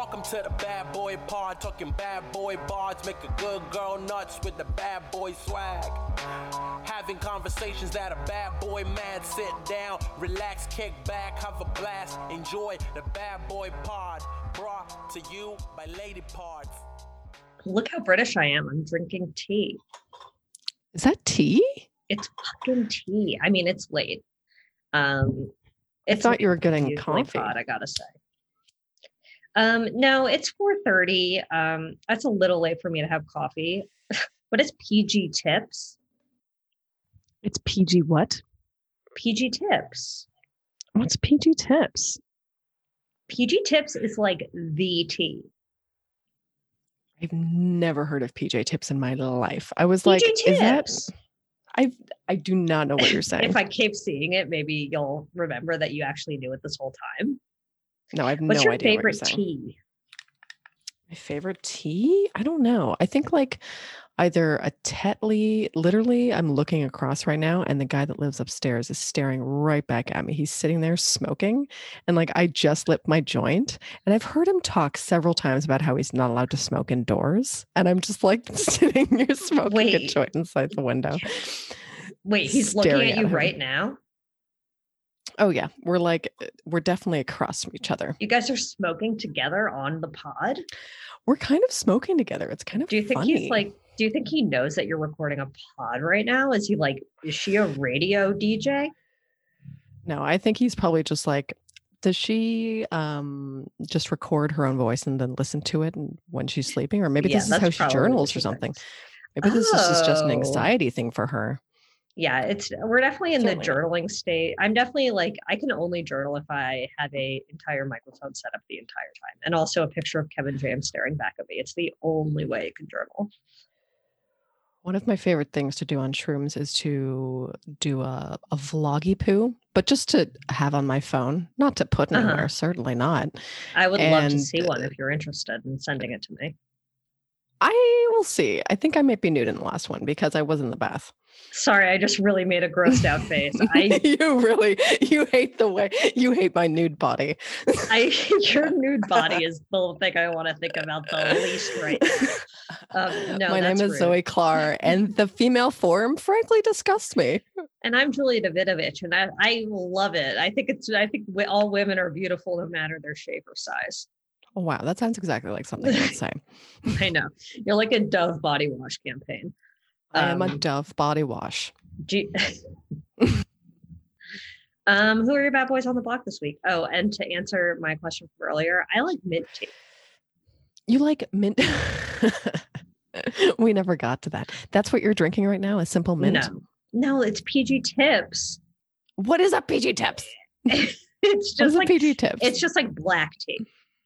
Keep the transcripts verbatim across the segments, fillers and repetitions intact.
Welcome to the Bad Boy Pod, talking bad boy bards, make a good girl nuts with the bad boy swag. Having conversations that a bad boy man sit down, relax, kick back, have a blast, enjoy the Bad Boy Pod, brought to you by Lady Pards. Look how British I am. I'm drinking tea. Is that tea? It's fucking tea. I mean, it's late. Um, I it's thought you were getting usually coffee. Pod, I gotta say. Um, no, it's four thirty. Um, that's a little late for me to have coffee. What is P G Tips? It's P G what? P G Tips. What's P G Tips? P G Tips is like the tea. I've never heard of P J Tips in my life. I was P G like, Tips. is that? I I do not know what you're saying. If I keep seeing it, maybe you'll remember that you actually knew it this whole time. No, I have What's no your idea favorite what you're saying. tea? My favorite tea? I don't know. I think like either a Tetley, literally I'm looking across right now and the guy that lives upstairs is staring right back at me. He's sitting there smoking and like I just lit my joint and I've heard him talk several times about how he's not allowed to smoke indoors. And I'm just like sitting here smoking Wait. a joint inside the window. Wait, he's looking staring at you him. right now? Oh yeah. We're like, we're definitely across from each other. You guys are smoking together on the pod? We're kind of smoking together. It's kind of Do you think funny. he's like, do you think he knows that you're recording a pod right now? Is he like, is she a radio D J? No, I think he's probably just like, does she um just record her own voice and then listen to it and when she's sleeping? Or maybe Yeah, this is that's how she probably journals what or she something. thinks. Maybe this is just an Oh. anxiety thing for her. Yeah, it's we're definitely in Certainly the not. journaling state. I'm definitely like, I can only journal if I have a entire microphone set up the entire time. And also a picture of Kevin James staring back at me. It's the only way you can journal. One of my favorite things to do on shrooms is to do a, a vloggy poo, but just to have on my phone, not to put Uh-huh. anywhere, certainly not. I would love to And, see one if you're interested in sending it to me. I will see. I think I might be nude in the last one because I was in the bath. Sorry, I just really made a grossed out face. I You really, you hate the way, you hate my nude body. I your nude body is the thing I want to think about the least right now. Um, no, My name that's is rude. Zoe Clark, and the female form frankly disgusts me. And I'm Julia Davidovich, and I, I love it. I think it's I think we, all women are beautiful no matter their shape or size. Oh, wow, that sounds exactly like something I would say. I know. You're like a Dove body wash campaign. I am a Um, Dove body wash. G- um, who are your bad boys on the block this week? Oh, and to answer my question from earlier, I like mint tea. You like mint? We never got to that. That's what you're drinking right now, a simple mint? No, no, it's P G Tips. What is a P G Tips? It's What is just a like P G Tips? it's just like black tea.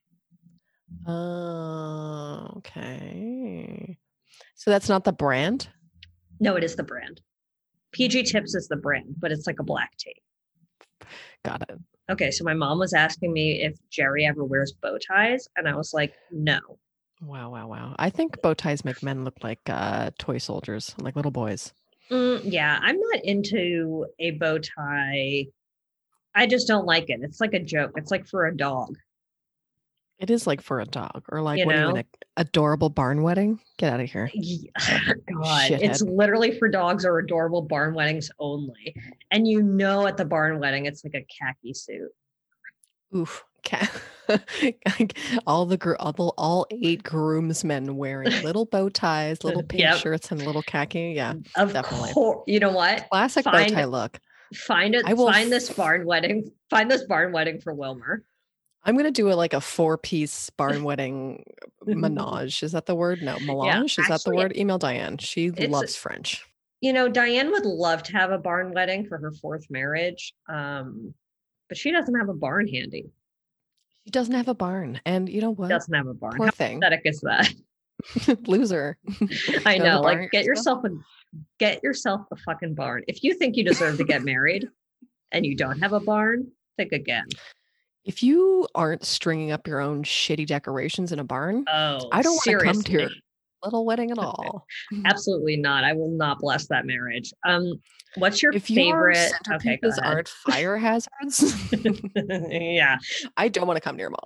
Oh, okay. So that's not the brand? No, it is the brand. P G Tips is the brand, but it's like a black tea. Got it. Okay, so my mom was asking me if Jerry ever wears bow ties, and I was like, no. Wow, wow, wow. I think bow ties make men look like uh, toy soldiers, like little boys. Mm, yeah, I'm not into a bow tie. I just don't like it. It's like a joke. It's like for a dog. It is like for a dog, or like You what are you in know? an adorable barn wedding? Get out of here. Yeah, God, Shithead. it's literally for dogs or adorable barn weddings only. And you know, at the barn wedding, it's like a khaki suit. Oof. Ca- all the gr- all, the- all eight groomsmen wearing little bow ties, little pink Yep. shirts, and little khaki. Yeah, Of definitely. course, you know what? classic Find- bow tie look. Find it. I will Find this f- barn wedding. Find this barn wedding for Wilmer. I'm gonna do a like a four piece barn wedding menage. Is that the word? No, melange. Is that the actually, word? Email Diane. She it's- loves French. You know, Diane would love to have a barn wedding for her fourth marriage, um, but she doesn't have a barn handy. She doesn't have a barn, and you know what? Doesn't have a barn. Poor How thing. pathetic is that? Loser. I Go to the know. barn Like, get yourself. yourself a get yourself a fucking barn. If you think you deserve to get married and you don't have a barn, think again. If you aren't stringing up your own shitty decorations in a barn, Oh, I don't want to come seriously. to your little wedding at all. Absolutely not. I will not bless that marriage. Um, what's your If your favorite? Okay, go centerpieces ahead. aren't fire hazards, Yeah. I don't want to come near them all.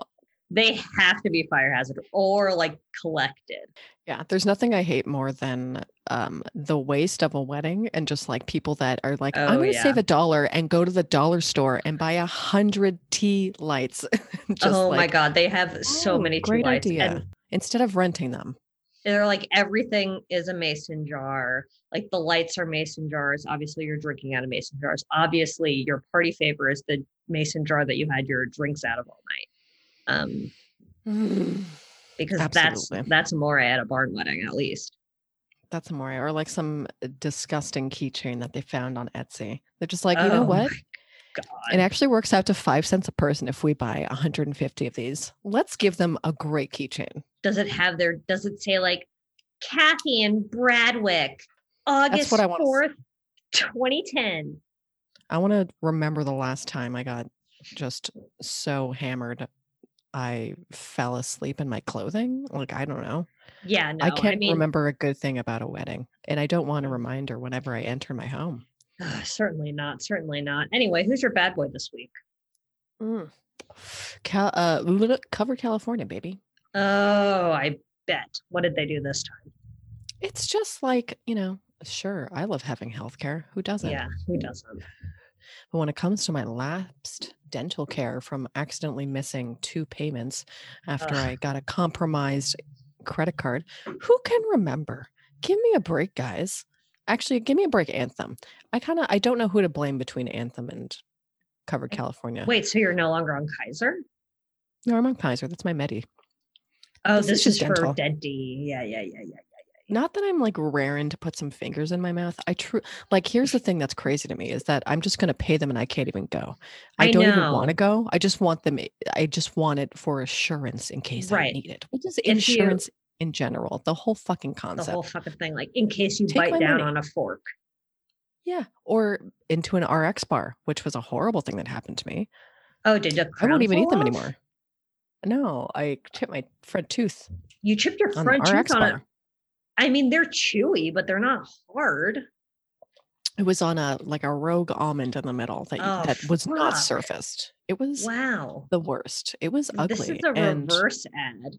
They have to be fire hazard or like collected. Yeah, there's nothing I hate more than um, the waste of a wedding and just like people that are like, Oh, I'm going to yeah. save a dollar and go to the dollar store and buy a hundred tea lights. Just Oh my like, God. They have so oh, many tea great lights. idea. And Instead of renting them. they're like, everything is a mason jar. Like the lights are mason jars. Obviously, you're drinking out of mason jars. Obviously, your party favor is the mason jar that you had your drinks out of all night. Um, because Absolutely. that's that's more at a barn wedding, at least. That's more, or like some disgusting keychain that they found on Etsy. They're just like, you know Oh what? my God. It actually works out to five cents a person if we buy one hundred fifty of these. Let's give them a great keychain. Does it have their, does it say like Kathy and Bradwick, August what I wanna fourth, twenty ten? I want to remember the last time I got just so hammered I fell asleep in my clothing. Like, I don't know. Yeah, no, I can't mean, remember a good thing about a wedding. And I don't want a reminder whenever I enter my home. uh, certainly not. Certainly not. Anyway, who's your bad boy this week? Mm. Cal- uh, Luna- Cover California, baby. Oh, I bet. What did they do this time? It's just like, you know, sure, I love having healthcare. Who doesn't? Yeah, who doesn't? But when it comes to my lapsed dental care from accidentally missing two payments after Ugh. I got a compromised credit card, who can remember? Give me a break, guys. Actually, give me a break, Anthem. I kind of, I don't know who to blame between Anthem and Cover California. Wait, so you're no longer on Kaiser? No, I'm on Kaiser. That's my Medi. Oh, This this, is is, just for dental. Denti. Yeah, yeah, yeah, yeah. Not that I'm like raring to put some fingers in my mouth. I true like here's the thing that's crazy to me is that I'm just going to pay them and I can't even go. I, I don't even know. want to go. I just want them. I just want it for assurance in case I Right. need it. What is If you- insurance in general? The whole fucking The concept. whole fucking thing, like in case you Take my bite down money. on a fork. Yeah, or into an R X bar, which was a horrible thing that happened to me. Oh, did the I won't crown even eat fall them off? anymore. No, I chipped my front tooth You chipped your on front the R X tooth on it. bar. I mean, they're chewy, but they're not hard. It was on a like a rogue almond in the middle that Oh, that was not fuck. surfaced. It was Wow. the worst. It was ugly. This is a and reverse ad.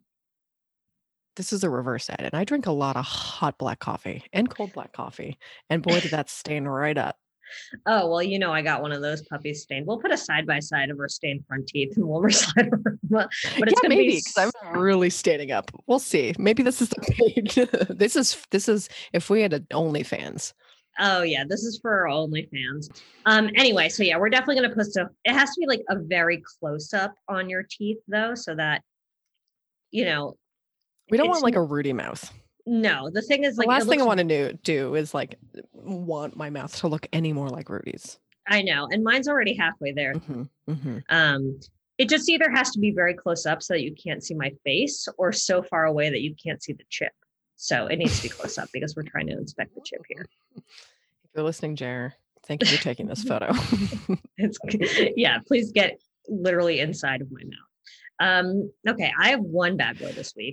This is a reverse ad. And I drink a lot of hot black coffee and cold black coffee. And boy, did that stain right up. Oh, well, you know, I got one of those puppies stained. We'll put a side by side of her stained front teeth and we'll recite her. But it's yeah, going to maybe be. because I'm really standing up. We'll see. Maybe this is the page. this is this is if we had an OnlyFans. Oh yeah, this is for our OnlyFans. Um. Anyway, so yeah, we're definitely gonna post a. It has to be like a very close up on your teeth though, so that you know. We don't It's want like a Rudy mouth. No, the thing is The like last it thing I looks- want to do, do is like want my mouth to look any more like Rudy's. I know, and mine's already halfway there. Mhm, mhm. Um. It just either has to be very close up so that you can't see my face, or so far away that you can't see the chip. So it needs to be close up because we're trying to inspect the chip here. If you're listening, Jer, thank you for taking this photo. It's yeah, please get literally inside of my mouth. Um, okay, I have one bad boy this week.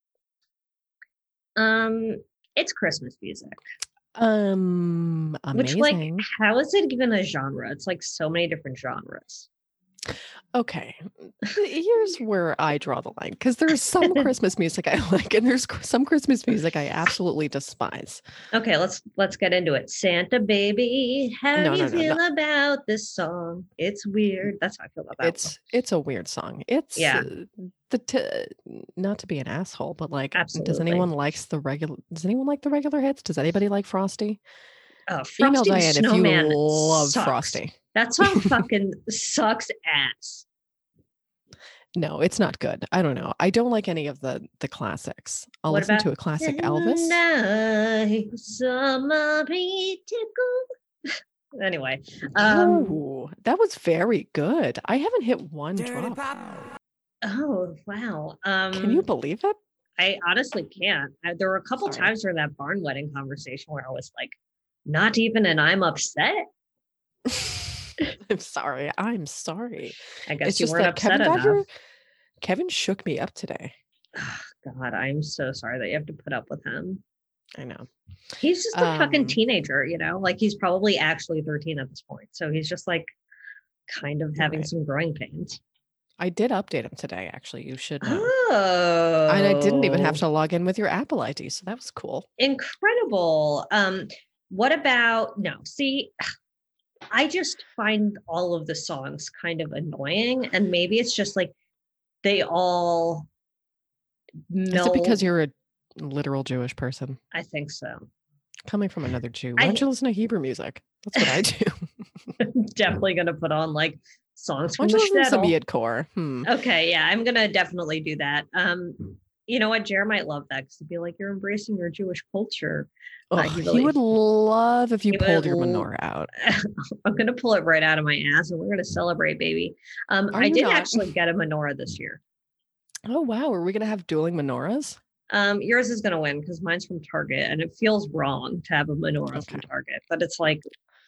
Um, it's Christmas music. um, Which, amazing. like, how is it even a genre? It's like so many different genres. Okay, here's where I draw the line because there's some Christmas music I like, and there's some Christmas music I absolutely despise. Okay, let's let's get into it. Santa baby, how No, do you no, no, feel no. about this song? It's weird. That's how I feel about that. It's it's a weird song. It's Yeah. uh, the t- not to be an asshole, but like, does Absolutely. anyone likes the regular? Does anyone like the regular hits? Does anybody like Frosty? one. Oh, Email Frosty the Diane if you Snowman love sucks. Frosty. That song fucking sucks ass. No, it's not good. I don't know. I don't like any of the the classics. I'll What listen about to a classic Elvis. Tonight, somebody tickle. Anyway, um, Ooh, that was very good. I haven't hit one drop. oh wow. Um, Can you believe it? I honestly can't. I, there were a couple Sorry. times during that barn wedding conversation where I was like, not even an I'm upset. I'm sorry. I'm sorry. I guess It's you just weren't that upset Kevin got enough. your Kevin shook me up today. God, I'm so sorry that you have to put up with him. I know. He's just a fucking Um, teenager, you know, like he's probably actually thirteen at this point. So he's just like kind of having Right. some growing pains. I did update him today, actually. You should know. Oh. And I didn't even have to log in with your Apple I D, so that was cool. Incredible. Um, what about no? See, I just find all of the songs kind of annoying, and maybe it's just like they all meld. Is it because you're a literal Jewish person? I think so. Coming from another Jew, why I- don't you listen to Hebrew music? That's what I do. I'm definitely gonna put on like songs Why from don't the you listen to some shtetl. Yidcore? Hmm. Okay, yeah, I'm gonna definitely do that. Um, you know what, Jer might love that because he'd be like, "You're embracing your Jewish culture." Oh, Uh, he he, really- would love if you he pulled would your l- menorah out. I'm gonna pull it right out of my ass, and we're gonna celebrate, baby. Um, Are I you did not? actually get a menorah this year. Oh wow, are we gonna have dueling menorahs? Um, yours is gonna win because mine's from Target, and it feels wrong to have a menorah from Okay. Target. But it's like,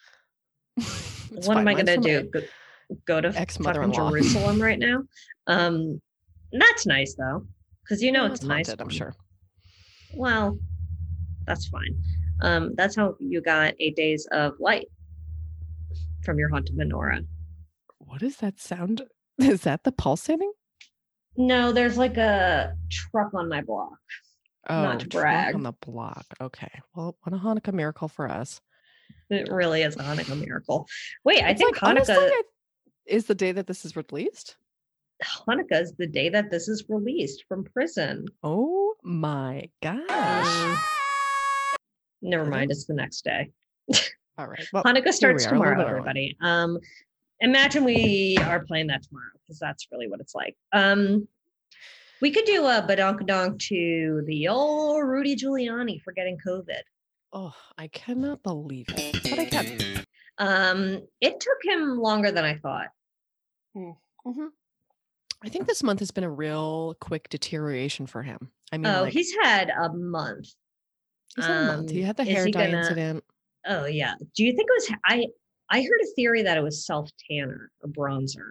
It's what am fine. I Mine's gonna from do? a- Go, go to fucking ex-mother-in-law. Jerusalem right now? Um, that's nice though, because you know Well, it's it's nice. haunted, I'm one. sure. Well, that's fine. Um, that's how you got eight days of light from your haunted menorah. What is that sound? Is that the pulsating? No, there's like a truck on my block. Oh, Not to truck brag. on the block. Okay. Well, what a Hanukkah miracle for us. It really is a Hanukkah miracle. Wait, I It's think like, honestly, Hanukkah I- is the day that this is released. Hanukkah is the day that this is released from prison. Oh my gosh. Um, never Is mind, it? it's the next day. All right. Well, Hanukkah here we starts are, a little tomorrow, bit early. everybody. Um, imagine we are playing that tomorrow because that's really what it's like. Um, we could do a badonkadonk to the old Rudy Giuliani for getting COVID. Oh, I cannot believe it. But I can. Um, it took him longer than I thought. Mhm. I think this month has been a real quick deterioration for him. I mean, Oh, like, he's had a month. he's had a month. He um, had the is hair he dye gonna- incident. Oh yeah. Do you think it was I I heard a theory that it was self tanner or bronzer.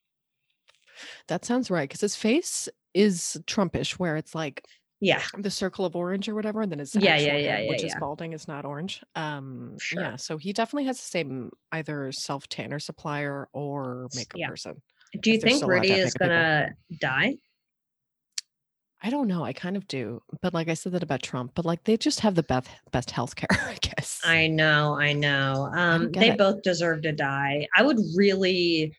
That sounds right. Because his face is Trumpish, where it's like Yeah. the circle of orange or whatever, and then his Yeah, actual yeah, yeah, head, yeah, which is yeah. balding, is not orange. Um, Sure. yeah, so he definitely has the same either self tanner supplier or makeup Yeah. person. Do you If they're think still allowed to Rudy have is makeup people. gonna die? I don't know. I kind of do, but like I said that about Trump, but like they just have the best best healthcare, I guess. I know, I know. Um, get they it. both deserve to die. I would really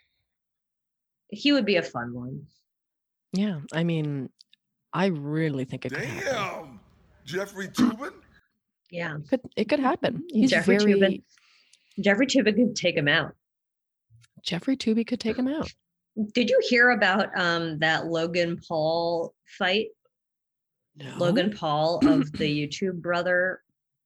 he would be a fun one. Yeah, I mean, I really think it could happen. Damn, Jeffrey Tubin. Yeah. Could it could happen? He's Jeffrey very Tubin. Jeffrey Tubin could take him out. Jeffrey Tubey could take him out. Did you hear about um that Logan Paul fight? No, Logan Paul of the YouTube brother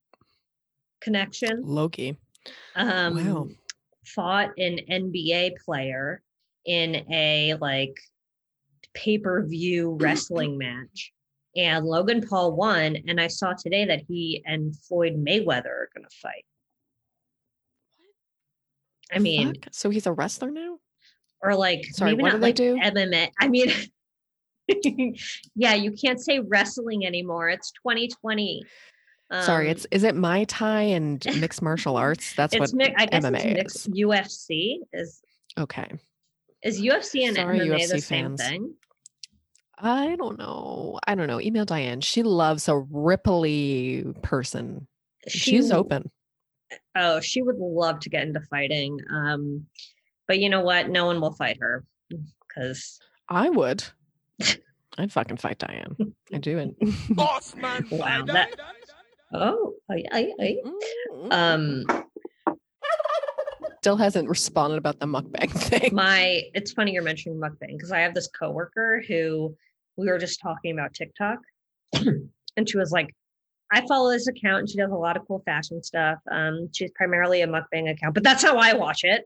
connection. Loki. Um Wow. fought an N B A player in a like pay-per-view wrestling match. And Logan Paul won. And I saw today that he and Floyd Mayweather are gonna fight. I mean, Fuck. So he's a wrestler now? or like Sorry, maybe what not do they like do? M M A. I mean, yeah, you can't say wrestling anymore. It's twenty twenty. Sorry, Um, it's is it Muay Thai and mixed martial arts? That's it's what mi- I guess M M it's A mixed is. U F C is Okay. is U F C and Sorry, M M A U F C the same fans. thing? I don't know. I don't know. Email Diane. She loves a ripply person. She's She- open. Oh, she would love to get into fighting. Um, but you know what? No one will fight her because I would. I'd fucking fight Diane. I do it. Boss man. Wow, that- oh, I, I, I. um, Still hasn't responded about the mukbang thing. my it's funny you're mentioning mukbang because I have this coworker who we were just talking about TikTok, and she was like, I follow this account and she does a lot of cool fashion stuff. Um, she's primarily a mukbang account, but that's how I watch it.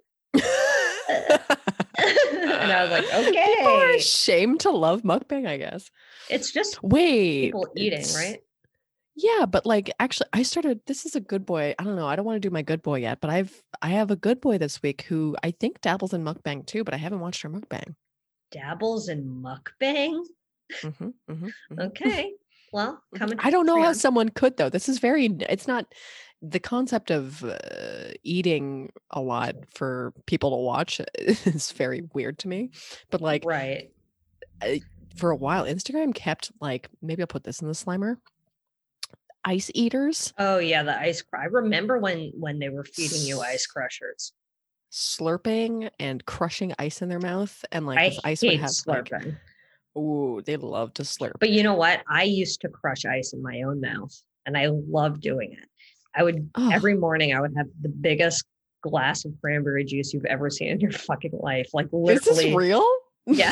And I was like, People are okay. ashamed to love mukbang, I guess. It's just Wait. people eating, it's- right? Yeah, but like actually I started this is a good boy. I don't know. I don't want to do my good boy yet, but I've I have a good boy this week who I think dabbles in mukbang too, but I haven't watched her mukbang. Dabbles in mukbang. Mhm, mhm, mhm. Okay. Well, coming. I don't know how Fran. someone could though. This is very it's not the concept of uh, eating a lot for people to watch is very weird to me. But like Right. I, for a while, Instagram kept like, maybe I'll put this in the Slimer, ice eaters Oh yeah, the ice. Cr- I remember when when they were feeding you ice crushers. slurping and crushing ice in their mouth, and like I this ice would hate have like, slurping. ooh, they love to slurp. But you know what? I used to crush ice in my own mouth, and I loved doing it. I would Oh. every morning I would have the biggest glass of cranberry juice you've ever seen in your fucking life. Like Is this literally, real? yeah,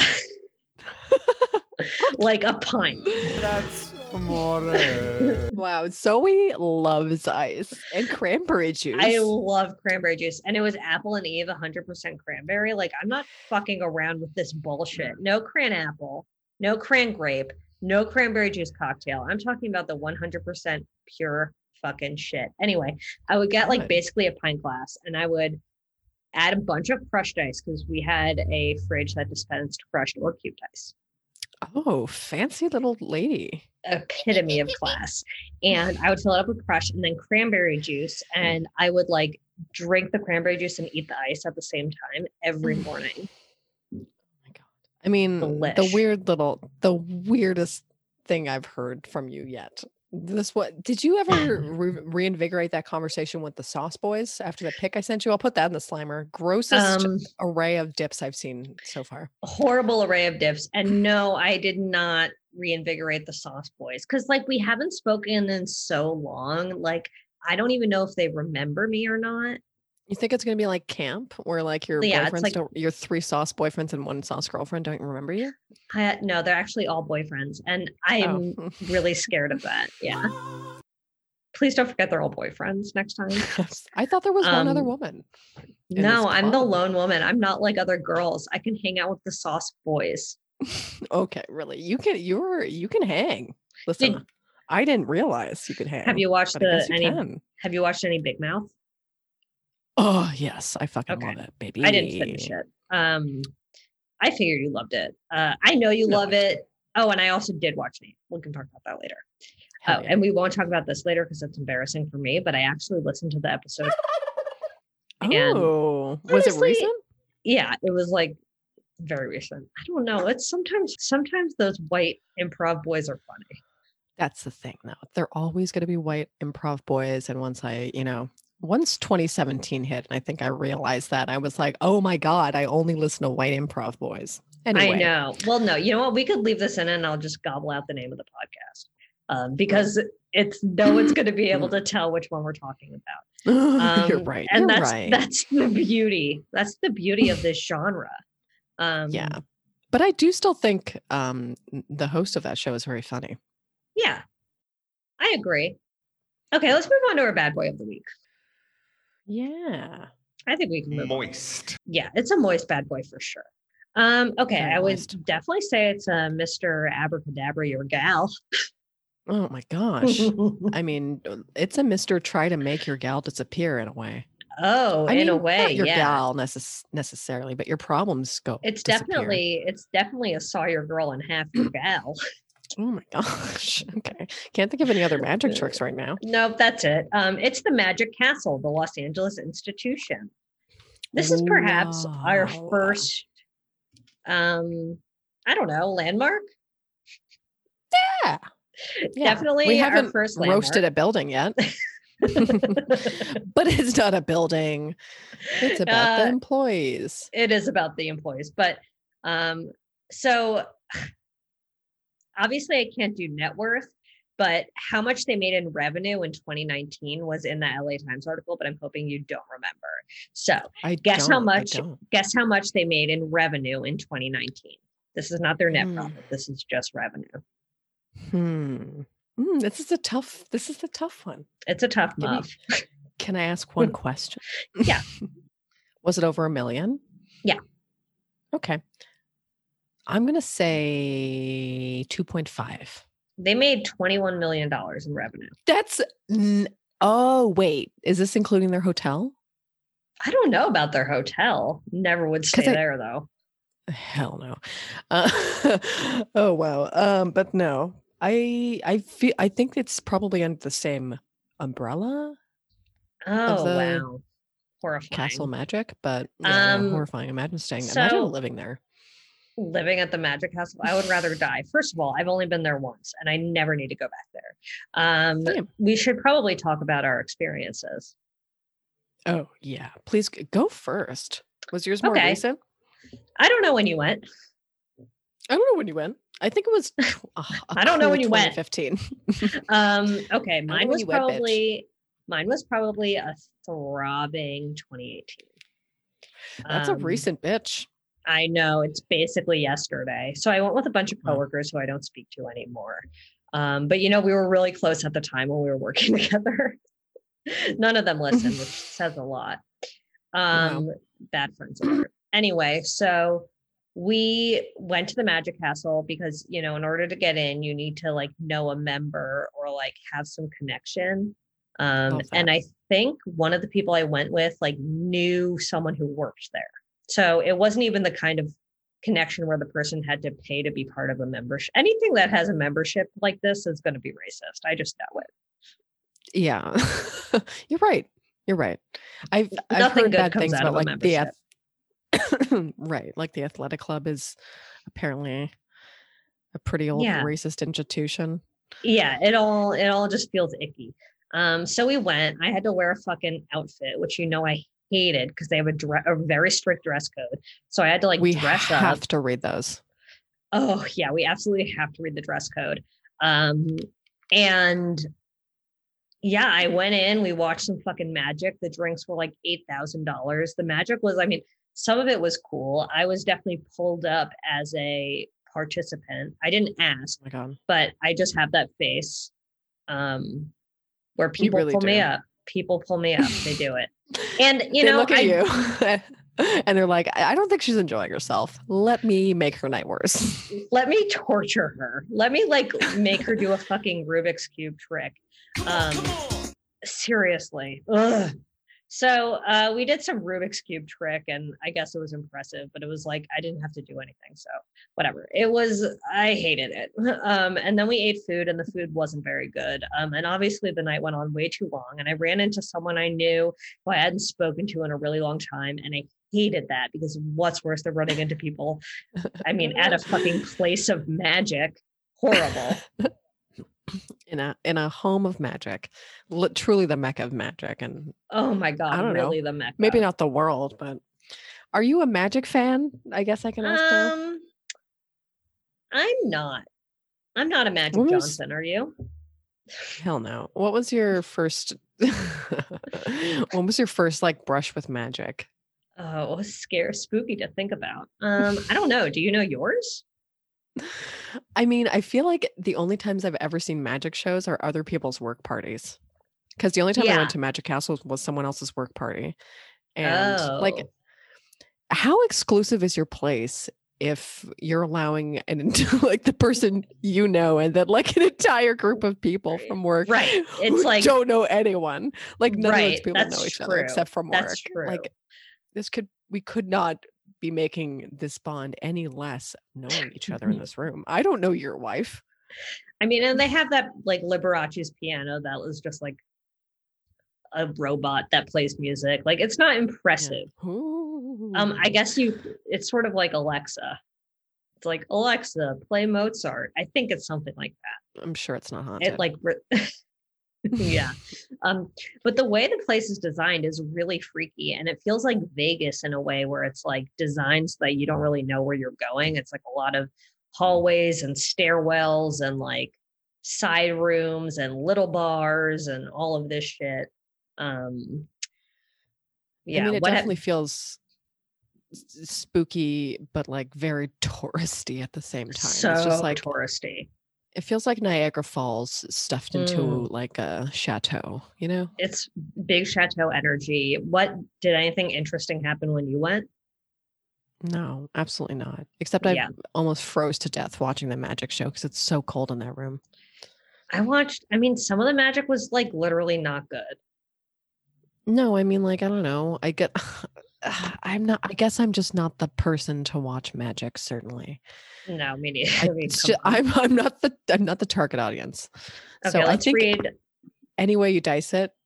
like a pint. That's amore. Wow, Zoe loves ice and cranberry juice. I love cranberry juice, and it was Apple and Eve one hundred percent cranberry. Like I'm not fucking around with this bullshit. No cran apple, no cran grape, no cranberry juice cocktail. I'm talking about the one hundred percent pure fucking shit. Anyway, I would get like Good. basically a pint glass, and I would add a bunch of crushed ice because we had a fridge that dispensed crushed or cubed ice. Oh, fancy little lady. Epitome of class. And I would fill it up with crush and then cranberry juice. And I would like drink the cranberry juice and eat the ice at the same time every morning. Oh my God. I mean, the Delish. weird little, the weirdest thing I've heard from you yet. This what did you ever re- reinvigorate that conversation with the Sauce Boys after the pic I sent you? I'll put that in the Slimer. Grossest Um, array of dips I've seen so far. horrible array of dips. And no, I did not reinvigorate the Sauce Boys because like we haven't spoken in so long. Like I don't even know if they remember me or not. You think it's gonna be like camp, where like your Yeah, it's boyfriends like- don't, your three sauce boyfriends and one sauce girlfriend don't remember you? I, no, they're actually all boyfriends. And I'm Oh. really scared of that. Yeah. Please don't forget they're all boyfriends next time. I thought there was one other Um, woman. in No, this I'm the club. lone woman. I'm not like other girls. I can hang out with the Sauce Boys. Okay, really? You can you're you can hang. Listen, Did- I didn't realize you could hang. Have you watched but I the guess you any? can. Have you watched any Big Mouth? Oh yes, I fucking Okay. love it, baby. I didn't finish it. Um, I figured you loved it. Uh, I know you No, love I it. Oh, and I also did watch Nate. We can talk about that later. Hell Oh, yeah. and we won't talk about this later because it's embarrassing for me. But I actually listened to the episode. and Oh, was it honestly- recent? Yeah, it was like very recent. I don't know. It's sometimes sometimes those white improv boys are funny. That's the thing, though. They're always going to be white improv boys. And once I, you know, once twenty seventeen hit, and I think I realized that, I was like, oh my God, I only listen to white improv boys. Anyway, I know. Well, no, you know what? We could leave this in and I'll just gobble out the name of the podcast. Um, because it's no one's going to be able to tell which one we're talking about. Um, you're right. And you're that's right. that's the beauty. That's the beauty of this genre. Um, yeah. But I do still think um, n- the host of that show is very funny. Yeah, I agree. Okay, let's move on to our bad boy of the week. Yeah. I think we can move on. Moist. Yeah, it's a moist bad boy for sure. Um, okay, Very I would moist. definitely say it's a Mister Abracadabra, your gal. Oh my gosh. I mean, uh, it's a Mister Try to make your gal disappear in a way. oh, I in mean, a not way, your yeah. gal necess- necessarily, but your problems go. It's disappear. definitely it's definitely a saw your girl in half your gal. Oh my gosh. Okay. Can't think of any other magic tricks right now. Nope, that's it. Um, it's the Magic Castle, the Los Angeles institution. This is perhaps our Wow. first, um, I don't know, landmark. Yeah. Yeah. Definitely We our haven't first roasted landmark. a building yet. But it's not a building. It's about the Uh, employees. It is about the employees, but um, so obviously I can't do net worth, but how much they made in revenue in twenty nineteen was in the L A Times article, but I'm hoping you don't remember. So I guess how don't, I much- don't. guess how much they made in revenue in twenty nineteen. This is not their net Hmm. profit. This is just revenue. Hmm. Mm, this is a tough. This is a tough one. It's a tough Give me- muff. Can I ask one question? Yeah. Was it over a million? Yeah. Okay. I'm gonna say two point five. They made twenty-one million dollars in revenue. That's n- oh wait, is this including their hotel? I don't know about their hotel. Never would stay 'Cause I- there though. Hell no. Uh, oh wow. Um, but no, I I feel I think it's probably under the same umbrella Oh, the wow. Horrifying. Castle Magic, but yeah, no, Um, horrifying. Imagine staying, so- imagine living there. Living at the Magic Castle, I would rather die. First of all, I've only been there once and I never need to go back there. Um, Same. we should probably talk about our experiences. Oh yeah, please g- go first. Was yours more Okay. recent? I don't know when you went. I don't know when you went. I think it was. tw- uh, a I don't know cool when you went. twenty fifteen. Um, okay, know mine when was you went, bitch. probably mine was probably a throbbing twenty eighteen. That's a Um, recent bitch. I know, it's basically yesterday. So I went with a bunch of Wow. coworkers who I don't speak to anymore. Um, but you know, we were really close at the time when we were working together. None of them listened, which says a lot. Um, Bad friends alert. Anyway, so we went to the Magic Castle because, you know, in order to get in, you need to like know a member or like have some connection. Um, Love that. and I think one of the people I went with like knew someone who worked there. So it wasn't even the kind of connection where the person had to pay to be part of a membership. Anything that has a membership like this is going to be racist. I just know it. Yeah, you're right. You're right. I've I've Nothing heard good bad comes things out about of a like the membership. ath- right, like the athletic club is apparently a pretty old Yeah. racist institution. Yeah, it all it all just feels icky. Um, so we went. I had to wear a fucking outfit, which you know I hated because they have a, dre- a very strict dress code. So I had to like We dress have up. to read those. Oh yeah, we absolutely have to read the dress code. Um, and yeah, I went in. We watched some fucking magic. The drinks were like eight thousand dollars. The magic was, I mean, some of it was cool. I was definitely pulled up as a participant. I didn't ask, Oh my god. but I just have that face um, where people really pull me do. up. People pull me up. They do it. And, you They know, look at I, you and they're like, I I don't think she's enjoying herself. Let me make her night worse. let me torture her. Let me like make her do a fucking Rubik's Cube trick. Um, seriously. Ugh. So uh, we did some Rubik's Cube trick and I guess it was impressive, but it was like, I didn't have to do anything. So whatever. It was, I hated it. Um, and then we ate food and the food wasn't very good. Um, and obviously the night went on way too long and I ran into someone I knew who I hadn't spoken to in a really long time. And I hated that because what's worse than running into people, I mean, at a fucking place of magic. Horrible. in a in a home of magic, Li- truly the mecca of magic, and Oh my God. I don't know. Really the Mecca. maybe not the world, but are you a magic fan? I guess I can ask now. Um, I'm not. I'm not a Magic When was- Johnson. Are you? Hell no. What was your first? When was your first like brush with magic? Oh, it was scary, spooky to think about. Um, I don't know. Do you know yours? I mean, I feel like the only times I've ever seen magic shows are other people's work parties. Because the only time I Yeah. went to Magic Castle was someone else's work party. And like, Oh. how exclusive is your place if you're allowing an like the person you know and then like an entire group of people from work Right. It's who like- don't know anyone? Like none of those Right, people that's know each other true. except from work. That's true. Like this could we could not be making this bond any less knowing each other in this room. I don't know your wife. I mean, and they have that like Liberace's piano that was just like a robot that plays music. Like it's not impressive. Um, I guess you. It's sort of like Alexa. It's like Alexa, play Mozart. I think it's something like that. I'm sure it's not haunted. It like, re- yeah. Um, but the way the place is designed is really freaky, and it feels like Vegas in a way where it's like designed so that you don't really know where you're going. It's like a lot of hallways and stairwells and like side rooms and little bars and all of this shit. Um, yeah, I mean, it what ha- definitely feels s- spooky, but like very touristy at the same time. so it's just like touristy. it feels like Niagara Falls stuffed into Mm. like a chateau, you know? It's big chateau energy. What did anything interesting happen when you went? No, absolutely not. Except I Yeah. almost froze to death watching the magic show because it's so cold in that room. I watched, I mean, some of the magic was like literally not good. No, I mean, like, I don't know. I get, I'm not, I guess I'm just not the person to watch magic, certainly. No, me neither. I, I mean, it's come ju- on. I'm, I'm not the, I'm not the target audience. Okay, so I let's think read. any way you dice it,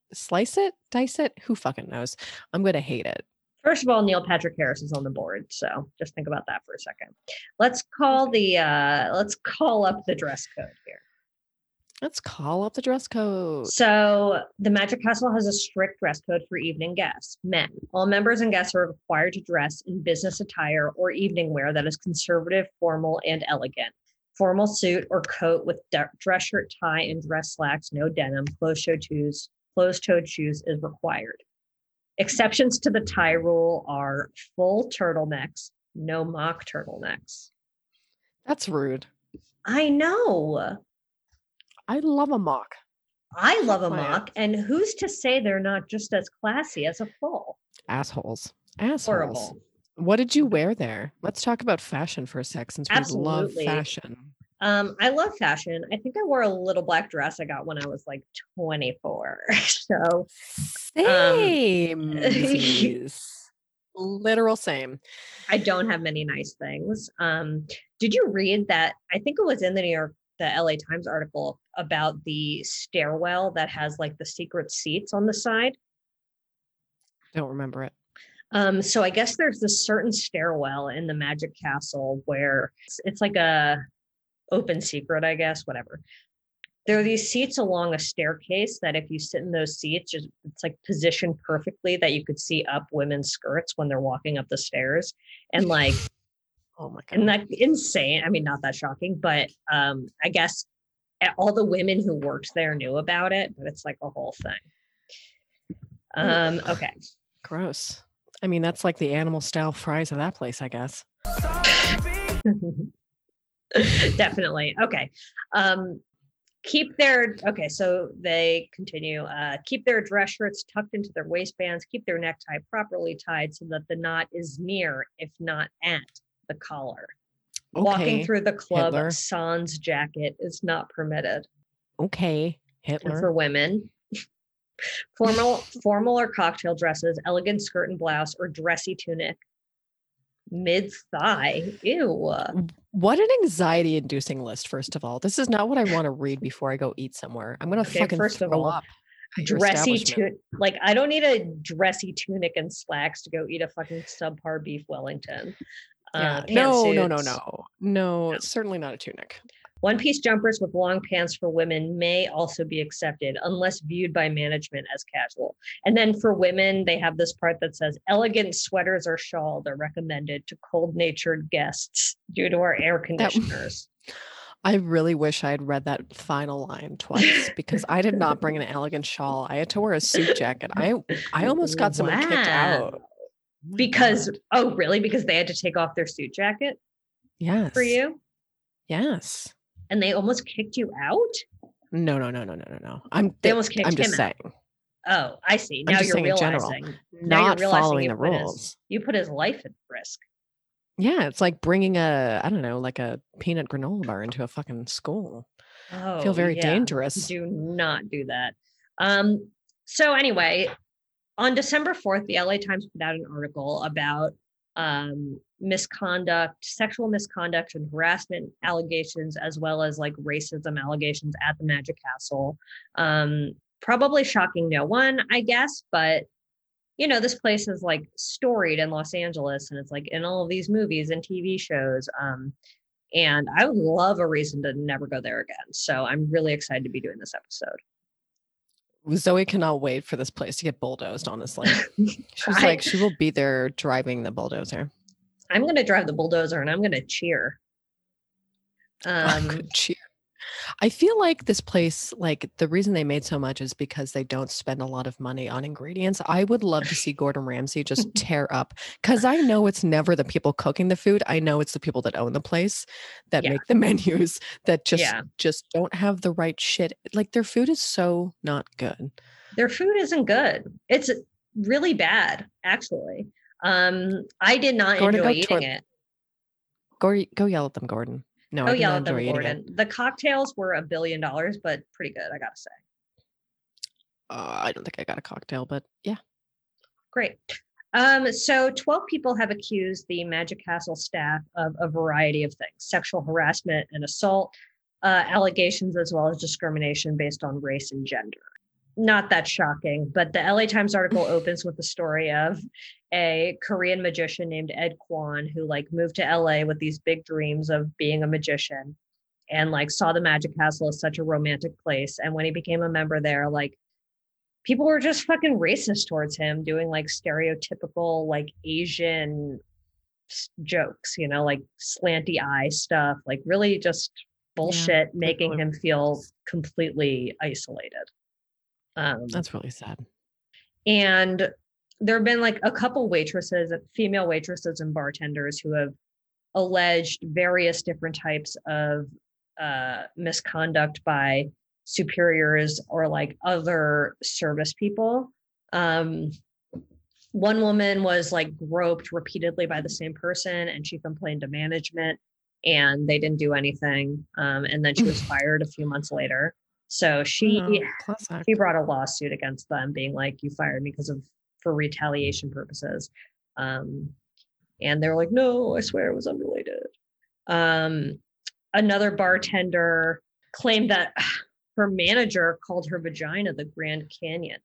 slice it, dice it. Who fucking knows? I'm going to hate it. First of all, Neil Patrick Harris is on the board, so just think about that for a second. Let's call the uh, let's call up the dress code here. Let's call up the dress code. So the Magic Castle has a strict dress code for evening guests. Men, all members and guests are required to dress in business attire or evening wear that is conservative, formal, and elegant. Formal suit or coat with de- dress shirt, tie, and dress slacks, no denim, closed-toed shoes, closed-toed shoes is required. Exceptions to the tie rule are full turtlenecks, no mock turtlenecks. That's rude. I know. I love a mock. I love a My mock. And who's to say they're not just as classy as a full? Assholes. Assholes. Horrible. What did you wear there? Let's talk about fashion for a sec, since we Absolutely. love fashion. Um, I love fashion. I think I wore a little black dress I got when I was like twenty-four. So Same. Um, Literal same. I don't have many nice things. Um, did you read that? I think it was in the New York, the L A Times article about the stairwell that has like the secret seats on the side. Don't remember it. Um, so I guess there's this certain stairwell in the Magic Castle where it's, it's like a open secret, I guess, whatever. There are these seats along a staircase that if you sit in those seats, just, it's like positioned perfectly that you could see up women's skirts when they're walking up the stairs. And like, oh my God. and that insane. I mean, not that shocking, but um, I guess all the women who worked there knew about it, but it's like a whole thing. Um, okay. Gross. I mean, that's like the animal style fries of that place, I guess. Definitely. Okay. Um, keep their, okay, so they continue, uh, keep their dress shirts tucked into their waistbands, keep their necktie properly tied so that the knot is near, if not at, the collar. Okay. Walking through the club, Hitler. sans jacket is not permitted. Okay. Hitler. And for women, formal, formal or cocktail dresses, elegant skirt and blouse, or dressy tunic, mid thigh. Ew. What an anxiety inducing list, first of all. This is not what I want to read before I go eat somewhere. I'm going to Okay, fucking first of throw all, up. at your Dressy establishment. tunic. Like, I don't need a dressy tunic and slacks to go eat a fucking subpar beef Wellington. Yeah. Uh, no, no, no, pantsuits. no. No, No. it's certainly not a tunic. One-piece jumpers with long pants for women may also be accepted unless viewed by management as casual. And then for women, they have this part that says elegant sweaters or shawls are recommended to cold-natured guests due to our air conditioners. I really wish I had read that final line twice because I did not bring an elegant shawl. I had to wear a suit jacket. I I almost got someone kicked Wow. out. Because, oh, really? Because they had to take off their suit jacket Yes. for you? Yes. And they almost kicked you out? No, no, no, no, no, no, no. I'm They almost kicked I'm him just out. saying. Oh, I see. I'm Now just you're saying in general, realizing. Now not you're realizing following you the put his- rules. You put his life at risk. Yeah, it's like bringing a I don't know, like a peanut granola bar into a fucking school. Oh, I feel very yeah. dangerous. Do not do that. Um, so anyway, on December fourth, the L A Times put out an article about um, misconduct, sexual misconduct and harassment allegations, as well as like racism allegations at the Magic Castle. Um, probably shocking no one, I guess, but you know, this place is like storied in Los Angeles and it's like in all of these movies and T V shows. Um, and I would love a reason to never go there again. So I'm really excited to be doing this episode. Zoe cannot wait for this place to get bulldozed, honestly. She's I- like, she will be there driving the bulldozer. I'm going to drive the bulldozer and I'm going to cheer. I Um, could cheer. I feel like this place, like the reason they made so much is because they don't spend a lot of money on ingredients. I would love to see Gordon Ramsay just tear up because I know it's never the people cooking the food. I know it's the people that own the place that Yeah. make the menus that just Yeah. just don't have the right shit. Like their food is so not good. their food isn't good. It's really bad, actually. Um, I did not Gordon, enjoy go eating toward- it. Go go yell at them, Gordon. No, Go I did yell not at them, enjoy eating it. Gordon. The cocktails were a billion dollars, but pretty good, I gotta say. Uh, I don't think I got a cocktail, but yeah. Great. Um, so twelve people have accused the Magic Castle staff of a variety of things: sexual harassment and assault, uh, allegations, as well as discrimination based on race and gender. not that shocking, but the L A Times article opens with the story of a Korean magician named Ed Kwan who like moved to L A with these big dreams of being a magician and like saw the Magic Castle as such a romantic place. And when he became a member there, like people were just fucking racist towards him, doing like stereotypical like Asian s- jokes, you know, like slanty eye stuff, like really just bullshit, Yeah, making totally. him feel completely isolated. Um, That's really sad. and there have been like a couple waitresses, female waitresses and bartenders who have alleged various different types of uh, misconduct by superiors or like other service people. Um, one woman was like groped repeatedly by the same person and she complained to management and they didn't do anything. Um, and then she was fired a few months later. So she Wow, class act. she brought a lawsuit against them, being like, "You fired me because of for retaliation purposes." Um, and they were like, "No, I swear it was unrelated." Um, another bartender claimed that her manager called her vagina the Grand Canyon.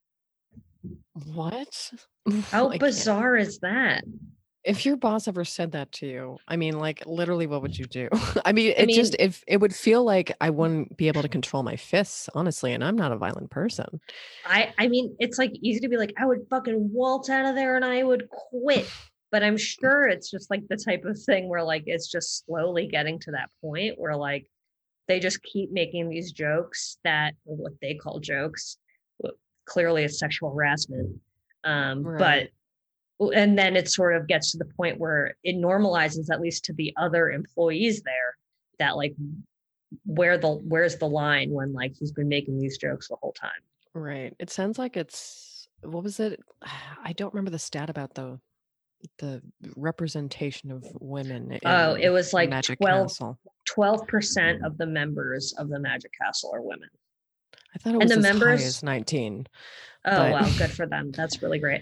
What? How I can't. bizarre is that? If your boss ever said that to you, I mean, like literally, what would you do? I mean, I it just mean- if it would feel like I wouldn't be able to control my fists, honestly, and I'm not a violent person. I I mean, it's like easy to be like, I would fucking waltz out of there and I would quit. But I'm sure it's just like the type of thing where like it's just slowly getting to that point where like they just keep making these jokes that or what they call jokes. Well, clearly it's sexual harassment. Um, Right. but and then it sort of gets to the point where it normalizes, at least to the other employees there, that like where the where's the line when like he's been making these jokes the whole time. Right. It sounds like it's what was it? I don't remember the stat about the the representation of women in Oh, it was the like Magic twelve Castle. twelve percent of the members of the Magic Castle are women. I thought it And was the as members- high as nineteen. Oh, But- wow, good for them. That's really great.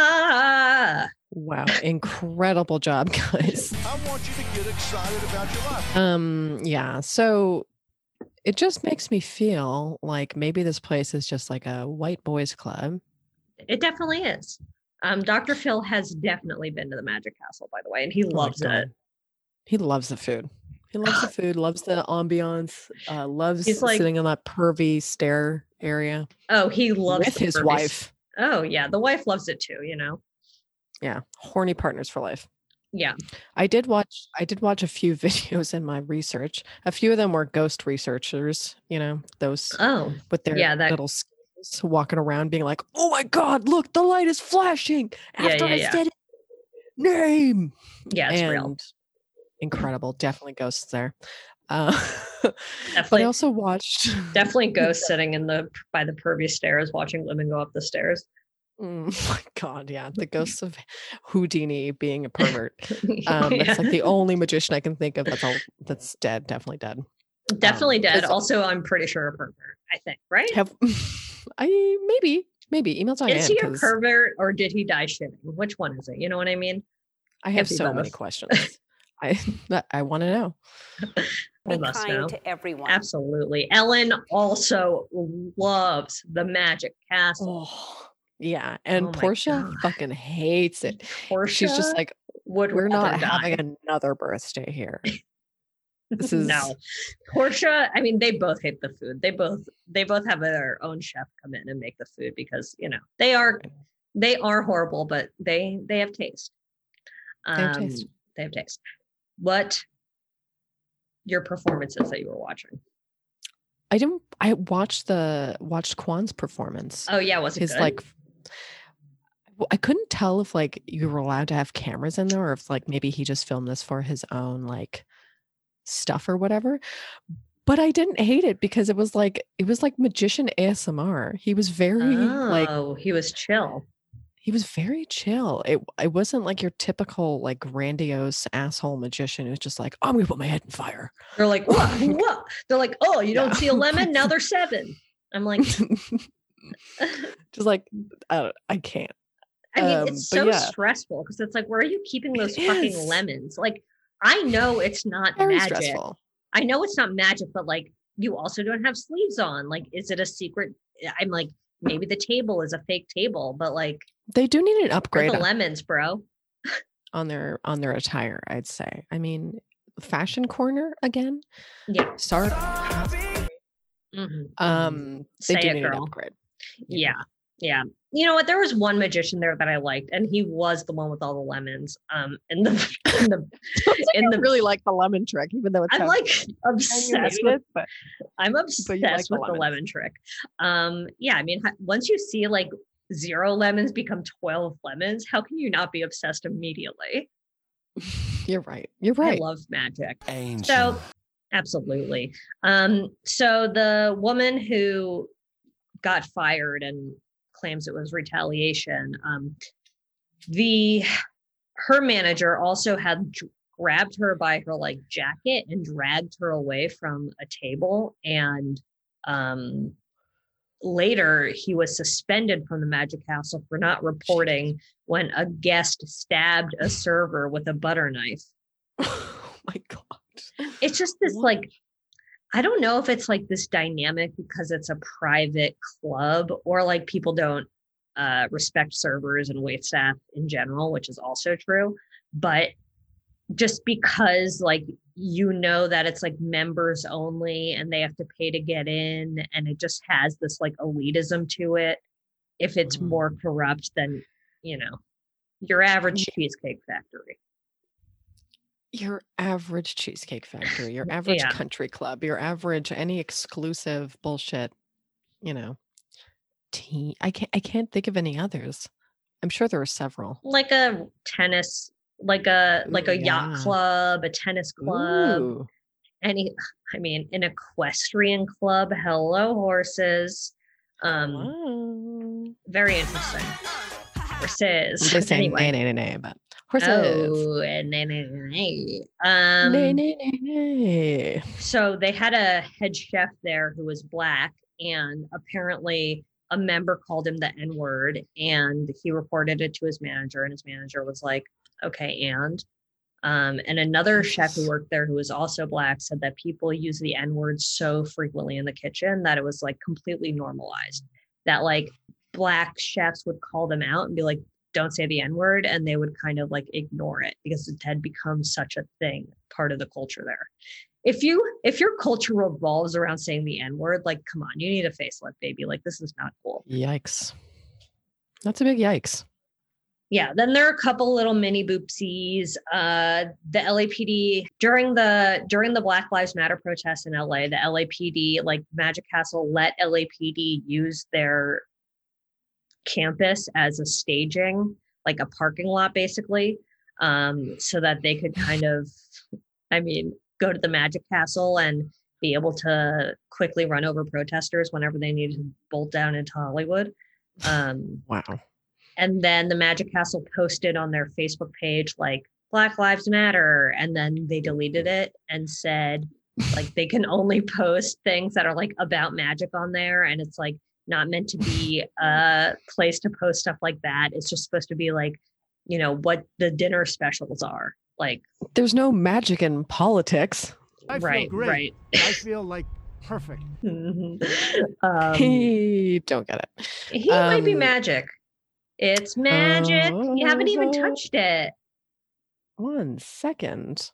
Ah, Wow, incredible job, guys. I want you to get excited about your life. Um, yeah. So it just makes me feel like maybe this place is just like a white boys club. it definitely is. Um, Doctor Phil has definitely been to the Magic Castle, by the way, and he Oh my loves it. God. He loves the food. He loves the food, loves the ambiance, uh, loves He's like- sitting on that pervy stair area Oh, he loves with the his Furbies. wife. Oh, yeah, the wife loves it too. You know. Yeah, horny partners for life. Yeah. I did watch I did watch a few videos in my research. A few of them were ghost researchers, you know, those Oh, with their yeah, that- little skills walking around being like, "Oh my God, look, the light is flashing Yeah, after yeah, I yeah. said it. Name." yeah, it's and real. incredible. Definitely ghosts there. Uh, but I Definitely, also watched definitely ghosts sitting in the by the pervy stairs, watching women go up the stairs. Mm, my God, yeah, the ghosts of Houdini being a pervert. Um, Yeah. That's like the only magician I can think of that's all that's dead, definitely dead. Definitely um, dead. it's- Also, I'm pretty sure a pervert. I think, right? Have I maybe maybe email Diane? Is he a 'cause pervert or did he die shitting? Which one is it? You know what I mean? I have be so many both. questions. I that I want to know. We Be must kind know. to everyone. Absolutely. Ellen also loves the Magic Castle. Oh, yeah, and Oh my Portia God. fucking hates it. Portia She's just like, would we're rather not die. having another birthday here. This is No. Portia, I mean, they both hate the food. They both they both have their own chef come in and make the food because, you know, they are they are horrible, but they they have taste. Um, They have taste. They have taste. What your performances that you were watching? I didn't. I watched the watched Kwan's performance. Oh yeah, was it His good? like, w- I couldn't tell if like you were allowed to have cameras in there, or if like maybe he just filmed this for his own like stuff or whatever. But I didn't hate it because it was like it was like magician A S M R. He was very like oh, he was chill. he was very chill. It it wasn't like your typical like grandiose asshole magician who's just like, I'm gonna put my head in fire. They're like, what? What? They're like, oh, you don't Yeah. see a lemon? Now they're seven. I'm like, Just like I, don't- I can't. I mean, Um, it's but so yeah. stressful because it's like, where are you keeping those It fucking is. lemons? Like, I know it's not Very magic. stressful. I know it's not magic, but like, you also don't have sleeves on. Like, is it a secret? I'm like, maybe the table is a fake table, but like They do need an where upgrade the on, lemons, bro. on their on their attire, I'd say. I mean, fashion corner again. Yeah. Start. Mhm. Um, they Say do it, need an girl. upgrade. Yeah. Yeah. You know what? There was one magician there that I liked, and he was the one with all the lemons. Um, in the in the in the really like the lemon trick, even though it's I'm like obsessed with it, but I'm like obsessed the with the lemons. lemon trick. Um, yeah, I mean, ha- once you see like zero lemons become twelve lemons, how can you not be obsessed immediately? You're right. You're right. I love magic. Angel. So absolutely. Um, so the woman who got fired and claims it was retaliation, um, the her manager also had dr- grabbed her by her like jacket and dragged her away from a table, and um later he was suspended from the Magic Castle for not reporting when a guest stabbed a server with a butter knife. Oh my god. It's just this What? like I don't know if it's like this dynamic because it's a private club or like people don't uh, respect servers and wait staff in general, which is also true. But just because like you know that it's like members only and they have to pay to get in, and it just has this like elitism to it. If it's Mhm. more corrupt than, you know, your average Cheesecake Factory. Your average Cheesecake Factory, your average Yeah. country club, your average any exclusive bullshit, you know. Tea. I can't I can't think of any others. I'm sure there are several. Like a tennis, like a like Ooh, a yacht yeah. club, a tennis club, Ooh. any I mean an equestrian club. Hello, horses. Um, Wow. very interesting. Horses. They say Anyway. nay, nay, nay, nay, but horses. Oh, and nay, nay, nay, nay. Um, Nay, nay, nay, nay. so they had a head chef there who was black, and apparently a member called him the N-word, and he reported it to his manager, and his manager was like, okay, and um, and another chef who worked there who was also black said that people use the N-word so frequently in the kitchen that it was like completely normalized, that like black chefs would call them out and be like, don't say the N-word, and they would kind of like ignore it because it had become such a thing, part of the culture there. If you if your culture revolves around saying the N-word, like, come on, you need a facelift, baby. Like, this is not cool. Yikes. That's a big yikes. Yeah, then there are a couple little mini boopsies. Uh, the L A P D during the during the Black Lives Matter protests in L A, the L A P D, like Magic Castle, let L A P D use their campus as a staging, like a parking lot, basically, um, so that they could kind of, I mean, go to the Magic Castle and be able to quickly run over protesters whenever they needed to bolt down into Hollywood. Um, Wow. And then the Magic Castle posted on their Facebook page, like, Black Lives Matter. And then they deleted it and said, like, they can only post things that are like about magic on there. And it's like not meant to be a place to post stuff like that. It's just supposed to be like, you know, what the dinner specials are. Like, There's no magic in politics. I feel right, great. right. I feel like perfect. um, He don't get it. he might be Um, magic. It's magic. You haven't even uh, touched it. One second.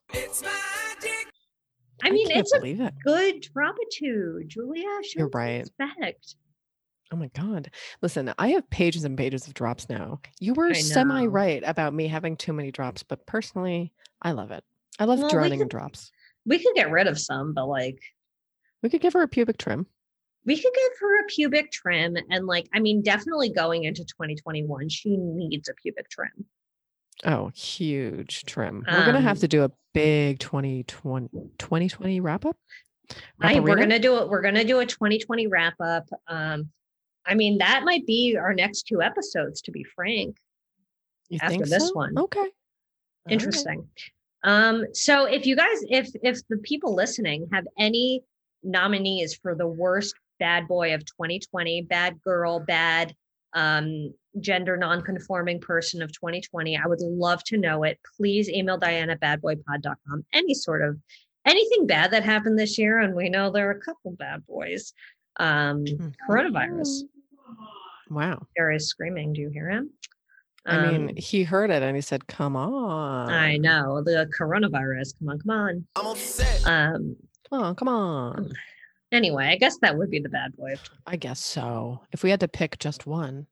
I mean, can't it's a believe it. good dropitude, Julia. Show You're some right. respect. Oh my God. Listen, I have pages and pages of drops now. You were I semi know. right about me having too many drops, but personally, I love it. I love Well, we drowning in could- drops. We could get rid of some, but like, We could give her a pubic trim. we could give her a pubic trim. And like, I mean, definitely going into twenty twenty-one, she needs a pubic trim. Oh, huge trim. We're going to have Um, to do a big twenty twenty, twenty twenty wrap up. I, we're Wrap-arena? gonna do it. We're gonna do a twenty twenty wrap up. Um, I mean, that might be our next two episodes, to be frank. You after think this so? one. Okay. All right. Interesting. Um, so if you guys, if if the people listening have any nominees for the worst bad boy of twenty twenty, bad girl, bad um, gender non-conforming person of twenty twenty, I would love to know it. Please email Diane at bad boy pod dot com. Any sort of anything bad that happened this year, and we know there are a couple bad boys. Um, coronavirus. Wow. Gary's screaming. Do you hear him? I mean, Um, he heard it and he said, "Come on." I know the coronavirus. Come on, come on. I'm upset. Um, Come on, come on. anyway, I guess that would be the bad boy. I guess so. If we had to pick just one.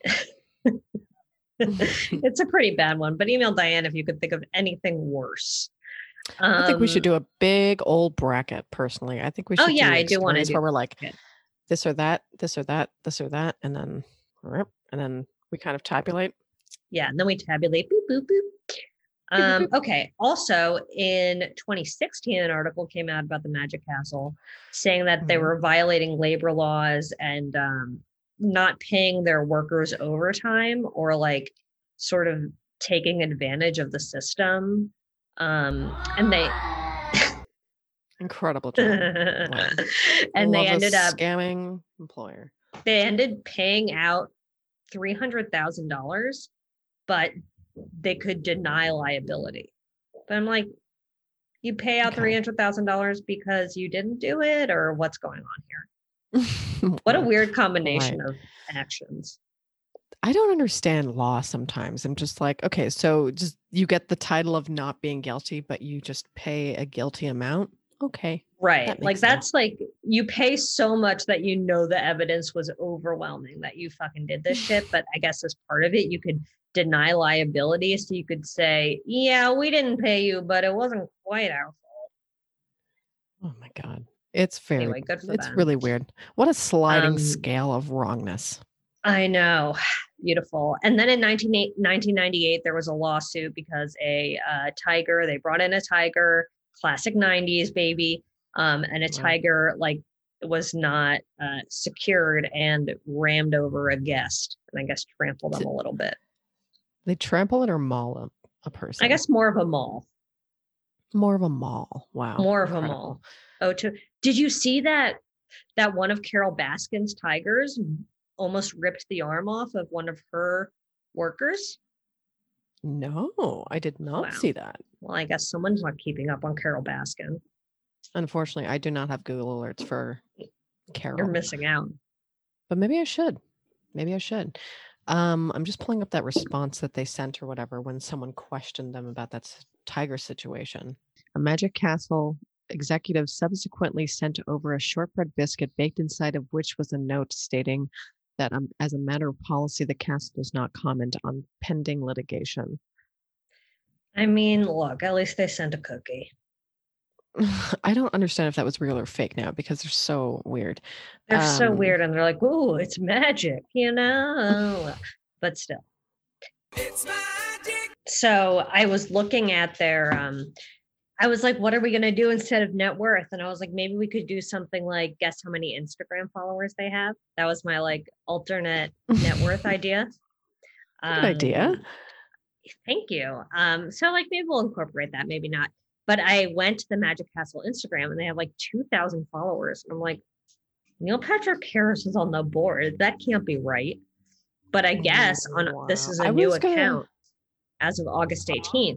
It's a pretty bad one, but email Diane if you could think of anything worse. Um, I think we should do a big old bracket personally. I think we should Oh, yeah, do I do wanna stories do where we're like bracket. this or that, this or that, this or that, and then and then we kind of tabulate. Yeah, and then we tabulate. Boop, boop, boop. Um, okay. Also, in twenty sixteen, an article came out about the Magic Castle saying that they Mhm. were violating labor laws and um, not paying their workers overtime or like sort of taking advantage of the system. Um, and they Incredible job. Wow. and they Love a ended up scamming employer. they ended paying out three hundred thousand dollars, but they could deny liability. But I'm like, you pay out Okay. three hundred thousand dollars because you didn't do it, or what's going on here? What a Right. weird combination Right. of actions. I don't understand law sometimes. I'm just like, okay, so just you get the title of not being guilty, but you just pay a guilty amount. Okay. Right. That Like makes sense. that's like you pay so much that you know the evidence was overwhelming that you fucking did this shit. But I guess as part of it, you could deny liability. So you could say, yeah, we didn't pay you, but it wasn't quite our fault. Oh my God. It's very, Anyway, good for it's them. really weird. What a sliding Um, scale of wrongness. I know. Beautiful. And then in nineteen ninety-eight, there was a lawsuit because a uh, tiger, they brought in a tiger, classic nineties baby, um, and a Wow. tiger like was not uh, secured and rammed over a guest and I guess trampled them a little bit. They trample it or maul a, a person? I guess more of a maul. more of a maul. Wow. More of a Incredible. maul. Oh, to, did you see that that one of Carol Baskin's tigers almost ripped the arm off of one of her workers? No, I did not Wow. see that. Well, I guess someone's not keeping up on Carol Baskin. Unfortunately, I do not have Google alerts for Carol. You're missing out. But maybe I should. Maybe I should. Um, I'm just pulling up that response that they sent or whatever when someone questioned them about that s- tiger situation. A Magic Castle executive subsequently sent over a shortbread biscuit baked inside of which was a note stating that um, as a matter of policy, the castle does not comment on pending litigation. I mean, look, at least they sent a cookie. I don't understand if that was real or fake now because they're so weird. They're so Um, weird and they're like, ooh, it's magic, you know? But still. It's magic. So I was looking at their, um, I was like, what are we going to do instead of net worth? And I was like, maybe we could do something like guess how many Instagram followers they have. That was my like alternate net worth idea. Good idea. Um, Thank you. Um, so like maybe we'll incorporate that, maybe not. But I went to the Magic Castle Instagram and they have like two thousand followers. And I'm like, Neil Patrick Harris is on the board. That can't be right. But I guess on this Wow. is a I new was gonna- account as of August eighteenth.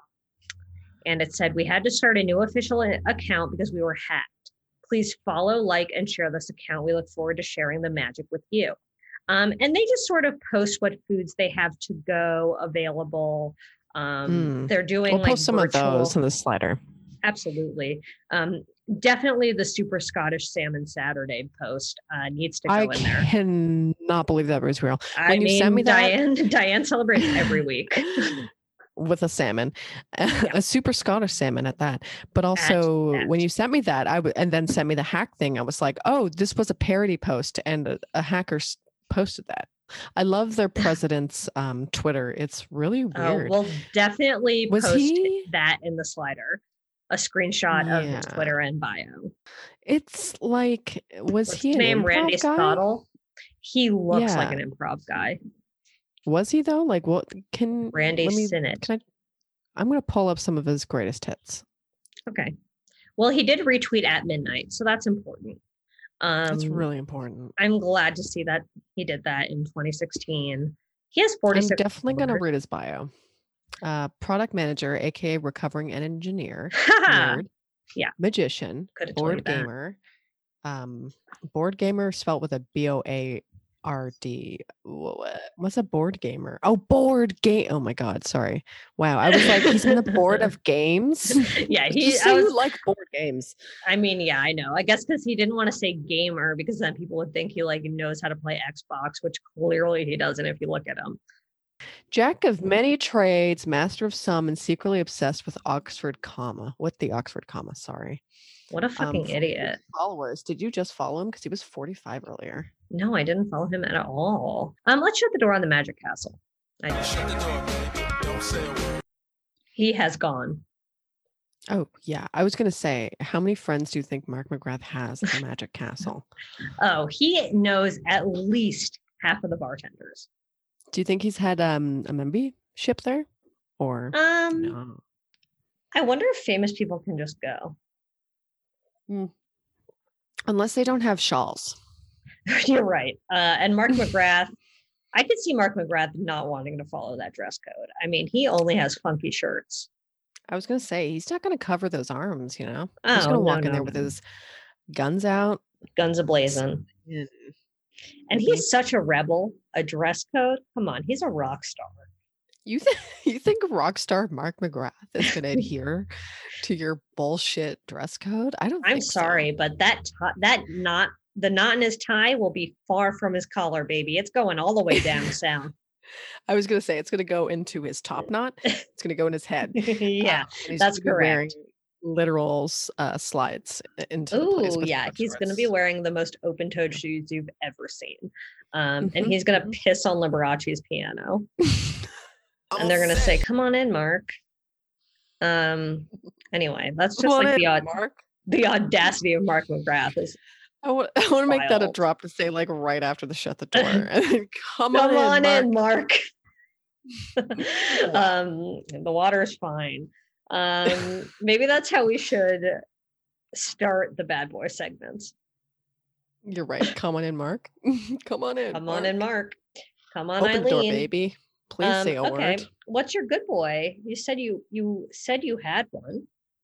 And it said we had to start a new official a- account because we were hacked. Please follow, like, and share this account. We look forward to sharing the magic with you. Um, and they just sort of post what foods they have to go available. Um, Mm. They're doing We'll like post some virtual, of those in the slider. absolutely. Um, definitely the Super Scottish Salmon Saturday post uh, needs to go I in there. cannot believe that was real. I when you mean, sent me that- Diane, Diane celebrates every week. With a salmon, a super Scottish salmon at that. But also, that. when you sent me that, I w- and then sent me the hack thing, I was like, oh, this was a parody post, and a, a hacker s- posted that. I love their president's um, Twitter. It's really Oh, weird. we'll definitely Was post he- that in the slider. A screenshot of his Yeah. Twitter and bio. It's like, was What's he his an name? improv Randy guy? Scottle. He looks like Yeah. an improv guy. Was he though? Like, what can Randy let me, Sinnott. Can I? I'm gonna pull up some of his greatest hits. Okay. Well, he did retweet at midnight, so that's important. Um, That's really important. I'm glad to see that he did that in twenty sixteen. He has I'm forty-six. definitely gonna followers. read his bio. Uh, product manager, aka recovering an engineer, Haha. nerd, Yeah. magician, Could have told board you that. gamer, um, board gamer spelt with a B O A R D. What's a board gamer? Oh, board game. Oh my God. Sorry. Wow. I was like, he's in the board of games. Yeah, he. Just say I was, you like board games. I mean, yeah, I know. I guess because he didn't want to say gamer because then people would think he like knows how to play Xbox, which clearly he doesn't if you look at him. Jack of many trades, master of some, and secretly obsessed with Oxford comma. What the Oxford comma? Sorry. What a fucking um, idiot. Followers. Did you just follow him? Because he was forty-five earlier. No, I didn't follow him at all. Um, let's shut the door on the Magic Castle. I Shut the door, baby. Don't say a word. He has gone. Oh, yeah. I was going to say, how many friends do you think Mark McGrath has at the Magic Castle? Oh, he knows at least half of the bartenders. Do you think he's had um, a membership there? Or Um, no? I wonder if famous people can just go. Unless they don't have shawls. You're right. Uh, and Mark McGrath, I could see Mark McGrath not wanting to follow that dress code. I mean, he only has funky shirts. I was going to say, he's not going to cover those arms, you know? Oh, he's going to no, walk in no, there with no. his guns out. Guns a-blazing. Yeah. And he's such a rebel. A dress code? Come on, he's a rock star. You, th- you think rock star Mark McGrath is going to adhere to your bullshit dress code? I don't I'm think sorry, so. but that t- that knot, the knot in his tie will be far from his collar, baby. It's going all the way down south. I was going to say, it's going to go into his top knot. It's going to go in his head. Yeah, Uh, and he's that's gonna be wearing correct. literal uh, slides into the place. Oh, with yeah. short He's going to be shorts. wearing the most open-toed shoes you've ever seen. Um, and Mhm, he's going to mhm. piss on Liberace's piano. And they're going to say, come on in, Mark. Um. Anyway, that's just Come on like the in, aud- Mark. the audacity of Mark McGrath is I want, I want to make that a wild. drop to say like right after the shut the door. And then come, come on, on in, Mark. in, Mark. um, the water's fine. Um, maybe that's how we should start the bad boy segments. You're right. Come on in, Mark. Come on in. Come on in, Mark. Come on, Open Eileen. the door, baby. Please Um, say a okay. word. What's your good boy? You said you you said you had one.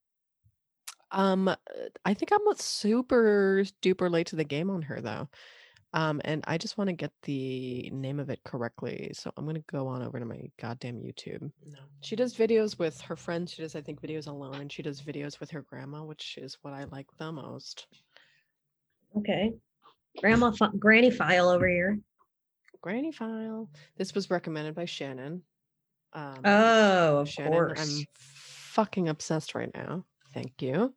Um, I think I'm super duper late to the game on her though. Um, and I just want to get the name of it correctly. So I'm gonna go on over to my goddamn YouTube. No. She does videos with her friends. She does, I think, videos alone, and she does videos with her grandma, which is what I like the most. Okay. Grandma fi- Granny File over here. Granny File. This was recommended by Shannon. Um, Oh, of Shannon, course. I'm fucking obsessed right now. Thank you.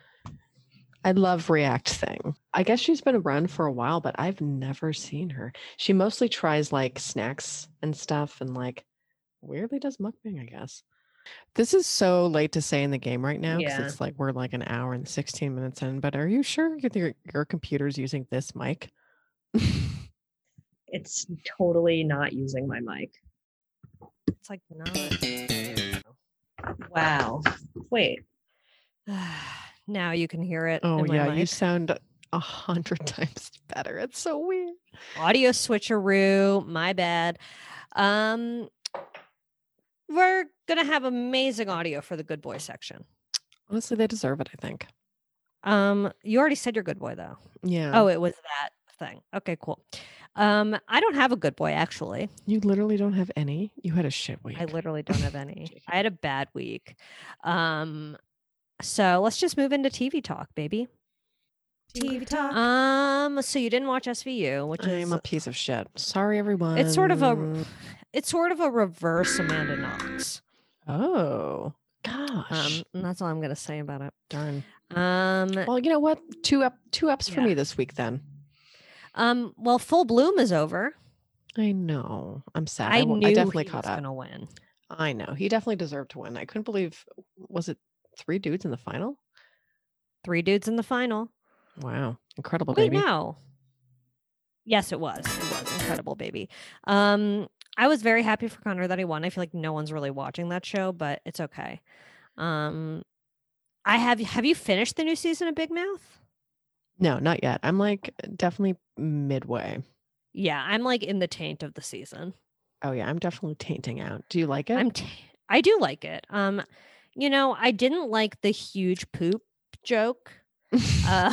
I love React Thing. I guess she's been around for a while, but I've never seen her. She mostly tries like snacks and stuff and like weirdly does mukbang, I guess. This is so late to say in the game right now because Yeah. it's like we're like an hour and sixteen minutes in, but are you sure your, your computer's using this mic? It's totally not using my mic. It's like not. Wow. Wait. Now you can hear it. Oh in my yeah, mic. you sound a hundred times better. It's so weird. Audio switcheroo. My bad. Um, we're gonna have amazing audio for the good boy section. Honestly, they deserve it, I think. Um, you already said your good boy though. Yeah. Oh, it was that thing. Okay, cool. Um, I don't have a good boy actually. You literally don't have any? You had a shit week. I literally don't have any. J K. I had a bad week. Um, so let's just move into T V talk, baby. T V talk. Um, so you didn't watch S V U, which is I'm a piece of shit. Sorry, everyone. it's sort of a it's sort of a reverse Amanda Knox. Oh, gosh. Um, and that's all I'm gonna say about it. Darn. Um, Well, you know what? Two up, two ups for Yeah. me this week then. um, well, Full Bloom is over. I know. I'm sad. I I, w- knew I definitely he caught was up. gonna win. I know. He definitely deserved to win. I couldn't believe, was it three dudes in the final? Three dudes in the final. Wow. Incredible, Wait, baby. no. Yes, it was. It was incredible, baby. Um, I was very happy for Connor that he won. I feel like no one's really watching that show, but it's okay. Um, I have. Have you finished the new season of Big Mouth? No, not yet. I'm like definitely midway. Yeah, I'm like in the taint of the season. Oh yeah, I'm definitely tainting out. Do you like it? I'm. T- I do like it. Um, you know, I didn't like the huge poop joke. Uh,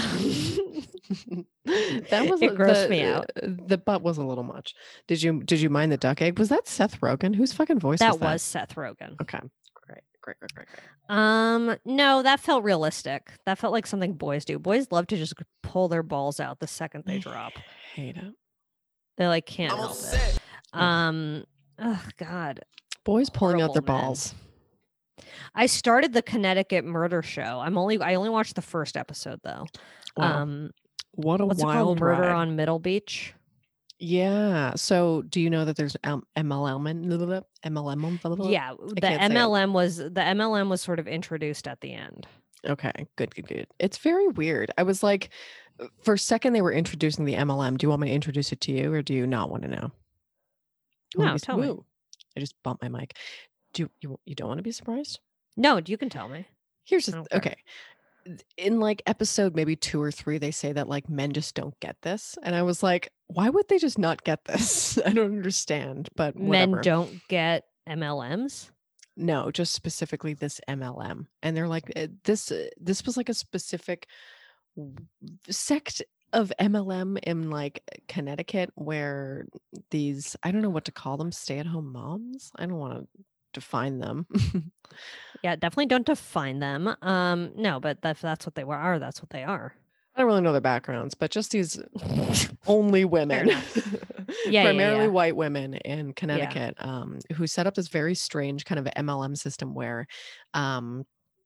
That was it grossed the, me out. The butt was a little much. Did you did you mind the duck egg? Was that Seth Rogen? Whose fucking voice That was that? was Seth Rogen. Okay. Great. Great, great, great, great. Um, no, that felt realistic. That felt like something boys do. Boys love to just pull their balls out the second they drop. Hate it. They like can't I'm help upset. it. Um, oh God. Boys pulling out their Horrible men. balls. I started the Connecticut Murder Show. I'm only I only watched the first episode though. Wow. Um, What a what's it wild called? Murder ride. on Middle Beach. Yeah. So, do you know that there's M L M and M L M? Yeah, the can't say it. M L M was the M L M was sort of introduced at the end. Okay. Good. Good. Good. It's very weird. I was like, for a second they were introducing the M L M. Do you want me to introduce it to you, or do you not want to know? You wanna No, be- tell me. Woo. I just bumped my mic. Do you, you you don't want to be surprised? No, you can tell me. Here's I the, don't care. okay. In like episode maybe two or three, they say that like men just don't get this, and I was like, why would they just not get this? I don't understand. But whatever. Men don't get M L Ms. No, just specifically this M L M, and they're like uh, this. Uh, this was like a specific w- sect of M L M in like Connecticut, where these I don't know what to call them, stay-at-home moms. I don't want to define them. Yeah, definitely don't define them. Um, no, but if that's what they were, are that's what they are. I don't really know their backgrounds, but just these only women, enough. Yeah, yeah, primarily yeah. white women in Connecticut, um, who set up this very strange kind of M L M system where um,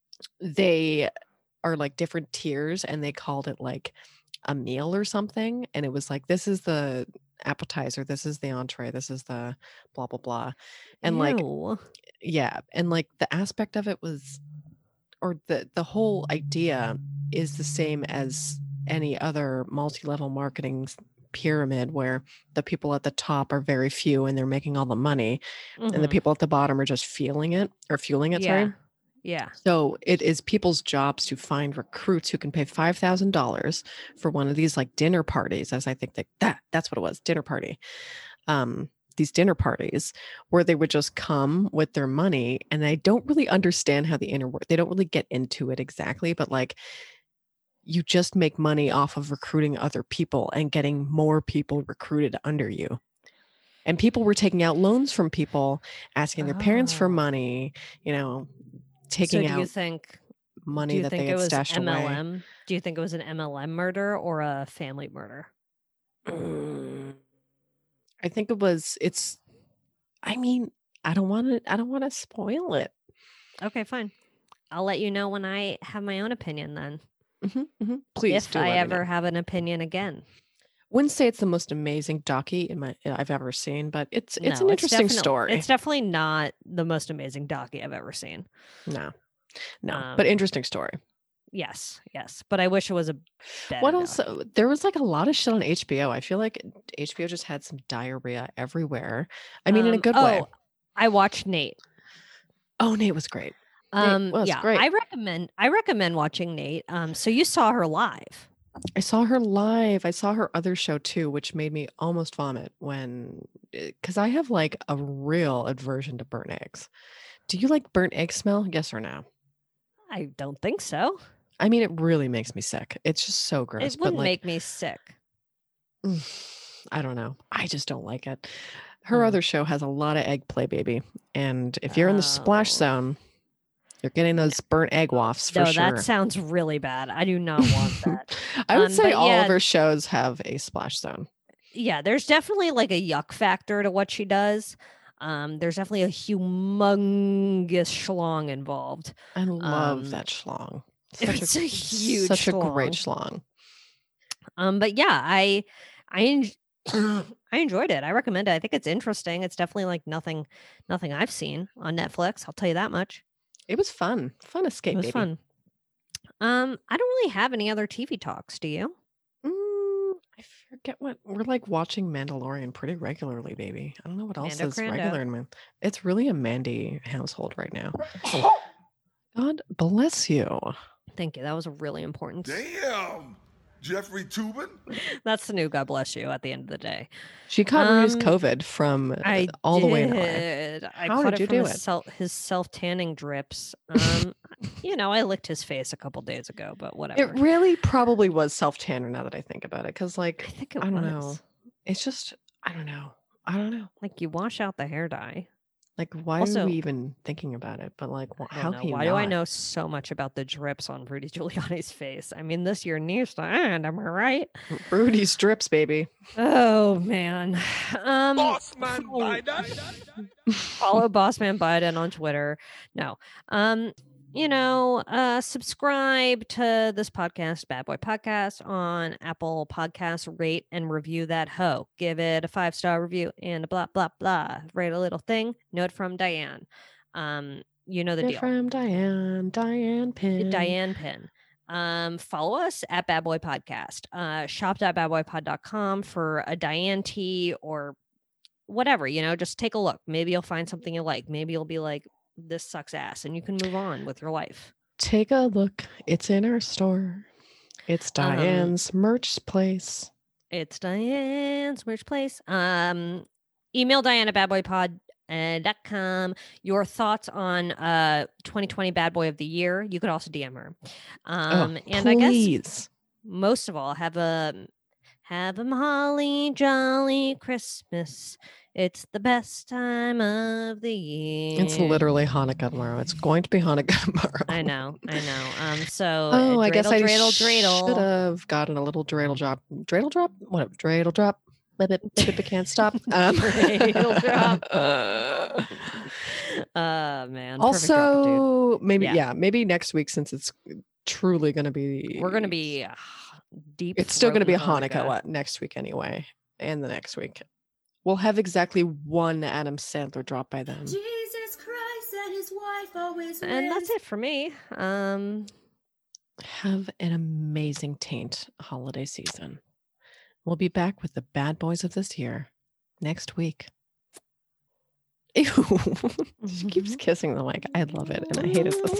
they are like different tiers, and they called it like a meal or something. And it was like, this is the appetizer, this is the entree, this is the blah, blah, blah. And like, Ew. yeah. And like the aspect of it was, or the the whole idea is the same as any other multi-level marketing s- pyramid, where the people at the top are very few and they're making all the money, and the Mhm. people at the bottom are just feeling it or fueling it. yeah, Sorry. yeah. So it is people's jobs to find recruits who can pay five thousand dollars for one of these like dinner parties, as I think that, that that's what it was, dinner party. Um, these dinner parties where they would just come with their money, and I don't really understand how the inner work. They don't really get into it exactly, but like you just make money off of recruiting other people and getting more people recruited under you. And people were taking out loans from people, asking their parents for Oh. money, you know, So taking do you out think money do you that think they it had was stashed M L away. M? Do you think it was an M L M murder or a family murder? Mm, I think it was. It's. I mean, I don't want to. I don't want to spoil it. Okay, fine. I'll let you know when I have my own opinion then. Mhm, mhm. Please if do I let me ever know. have an opinion again. Wouldn't say it's the most amazing docu in my I've ever seen, but it's it's No, an interesting definitely- story. It's definitely not the most amazing docu I've ever seen. no, no, but Um, interesting story. Yes, yes. But I wish it was a better What else? docu. uh, There was like a lot of shit on H B O. I feel like H B O just had some diarrhea everywhere. I mean, in a Um, good way. oh, I watched Nate. Oh, Nate was great. Um, was yeah, great. I recommend I recommend watching Nate. Um, so you saw her live. I saw her live. I saw her other show too, which made me almost vomit when, because I have like a real aversion to burnt eggs. Do you like burnt egg smell? Yes or no? I don't think so. I mean, it really makes me sick. It's just so gross. It But wouldn't like, make me sick. I don't know. I just don't like it. Her Hmm. other show has a lot of egg play, baby. And if you're in the splash Oh. zone, you're getting those burnt egg wafts for No, sure. that sounds really bad. I do not want that. I would Um, say but all yeah. of her shows have a splash zone. Yeah, there's definitely like a yuck factor to what she does. Um, there's definitely a humongous schlong involved. I love Um, that schlong. it's a huge such a great schlong. Um, but yeah, I I en- I enjoyed it. I recommend it. I think it's interesting. It's definitely like nothing nothing I've seen on Netflix. I'll tell you that much. It was fun. Fun escape, It was baby. fun. Um, I don't really have any other T V talks. Do you? Mm, I forget what we're like watching Mandalorian pretty regularly, baby. I don't know what else Mando is Crando. regular in man. It's really a Mandy household right now. God bless you. Thank you. That was really important. Damn. Jeffrey Toobin? That's the new God bless you at the end of the day. She caught Rudy's Um, COVID from uh, I all did. the way in L A. I How caught did it you from do his it? self his self tanning drips. Um, you know, I licked his face a couple days ago, but whatever. It really probably was self tanner now that I think about it, because like I think it I don't was. know. It's just I don't know. I don't know. Like you wash out the hair dye. Like why Also- are we even thinking about it? But like wh- I how don't know. can you Why do I not? know so much about the drips on Rudy Giuliani's face? I mean, this year needs to end. Am I right? Rudy's drips, baby. Oh man. Um, Bossman follow- Biden? follow Bossman Biden on Twitter. No. Um, you know, uh, subscribe to this podcast, Bad Boy Podcast, on Apple Podcasts. Rate and review that hoe. Give it a five star review and a blah blah blah. Write a little thing. Note from Diane. Um, you know the You're deal. from Diane, Diane Pin. Diane Pin. Um, follow us at Bad Boy Podcast. Uh, shop dot bad boy pod dot com for a Diane tee or whatever. You know, just take a look. Maybe you'll find something you like. Maybe you'll be like, this sucks ass, and you can move on with your life. Take a look. It's in our store. It's Um, Diane's merch place. It's Diane's merch place. Um, email Diane at badboypod dot com your thoughts on uh twenty twenty Bad Boy of the Year. You could also D M her. Um, oh, and I guess please. most of all, have a have a holly jolly Christmas. It's the best time of the year. It's literally Hanukkah tomorrow. It's going to be Hanukkah tomorrow. I know, I know. Um, so Oh, uh, I guess I dreidel, should dreidel, dreidel. have gotten a little dreidel drop. Dreidel drop? Whatever. Dreidel drop. Bip, bip, bip, bip, can't stop. Um, Dreidel drop. uh, Uh man. perfect drop, dude. also, maybe Yeah. yeah. maybe next week, since it's truly going to be. We're gonna be uh, deep. It's still going to be throating Hanukkah what, next week anyway, and the next week. We'll have exactly one Adam Sandler drop by then. Jesus Christ and his wife always And wins. that's it for me. Um, Have an amazing taint holiday season. We'll be back with the bad boys of this year next week. Ew. She keeps kissing the mic. I love it, and I hate it.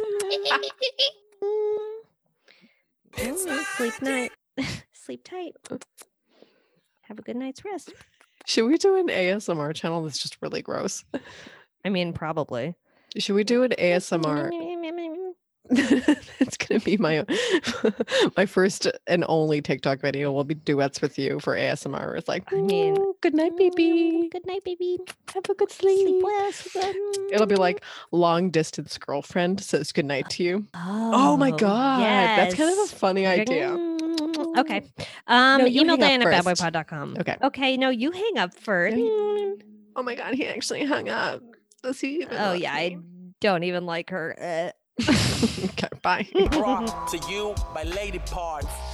Mm, sleep night. Sleep tight. Have a good night's rest. Should we do an A S M R channel that's just really gross? I mean, probably. Should we do an A S M R? It's gonna be my my first and only TikTok video. Will be duets with you for A S M R. It's like, I mean, "Ooh, good night, baby. Good night, baby. Have a good sleep." Sleep well. Sleep well. It'll be like long distance girlfriend says good night to you. Oh, Oh my god, that's kind of a yes. funny idea. Okay. Um, No, you email hang up Diane at first. badboypod dot com. Okay. Okay. No, you hang up first. No, Oh my god, he actually hung up. Does he even Oh love yeah, I me? don't even like her. Uh, Okay, bye. Brought to you by Lady Parts.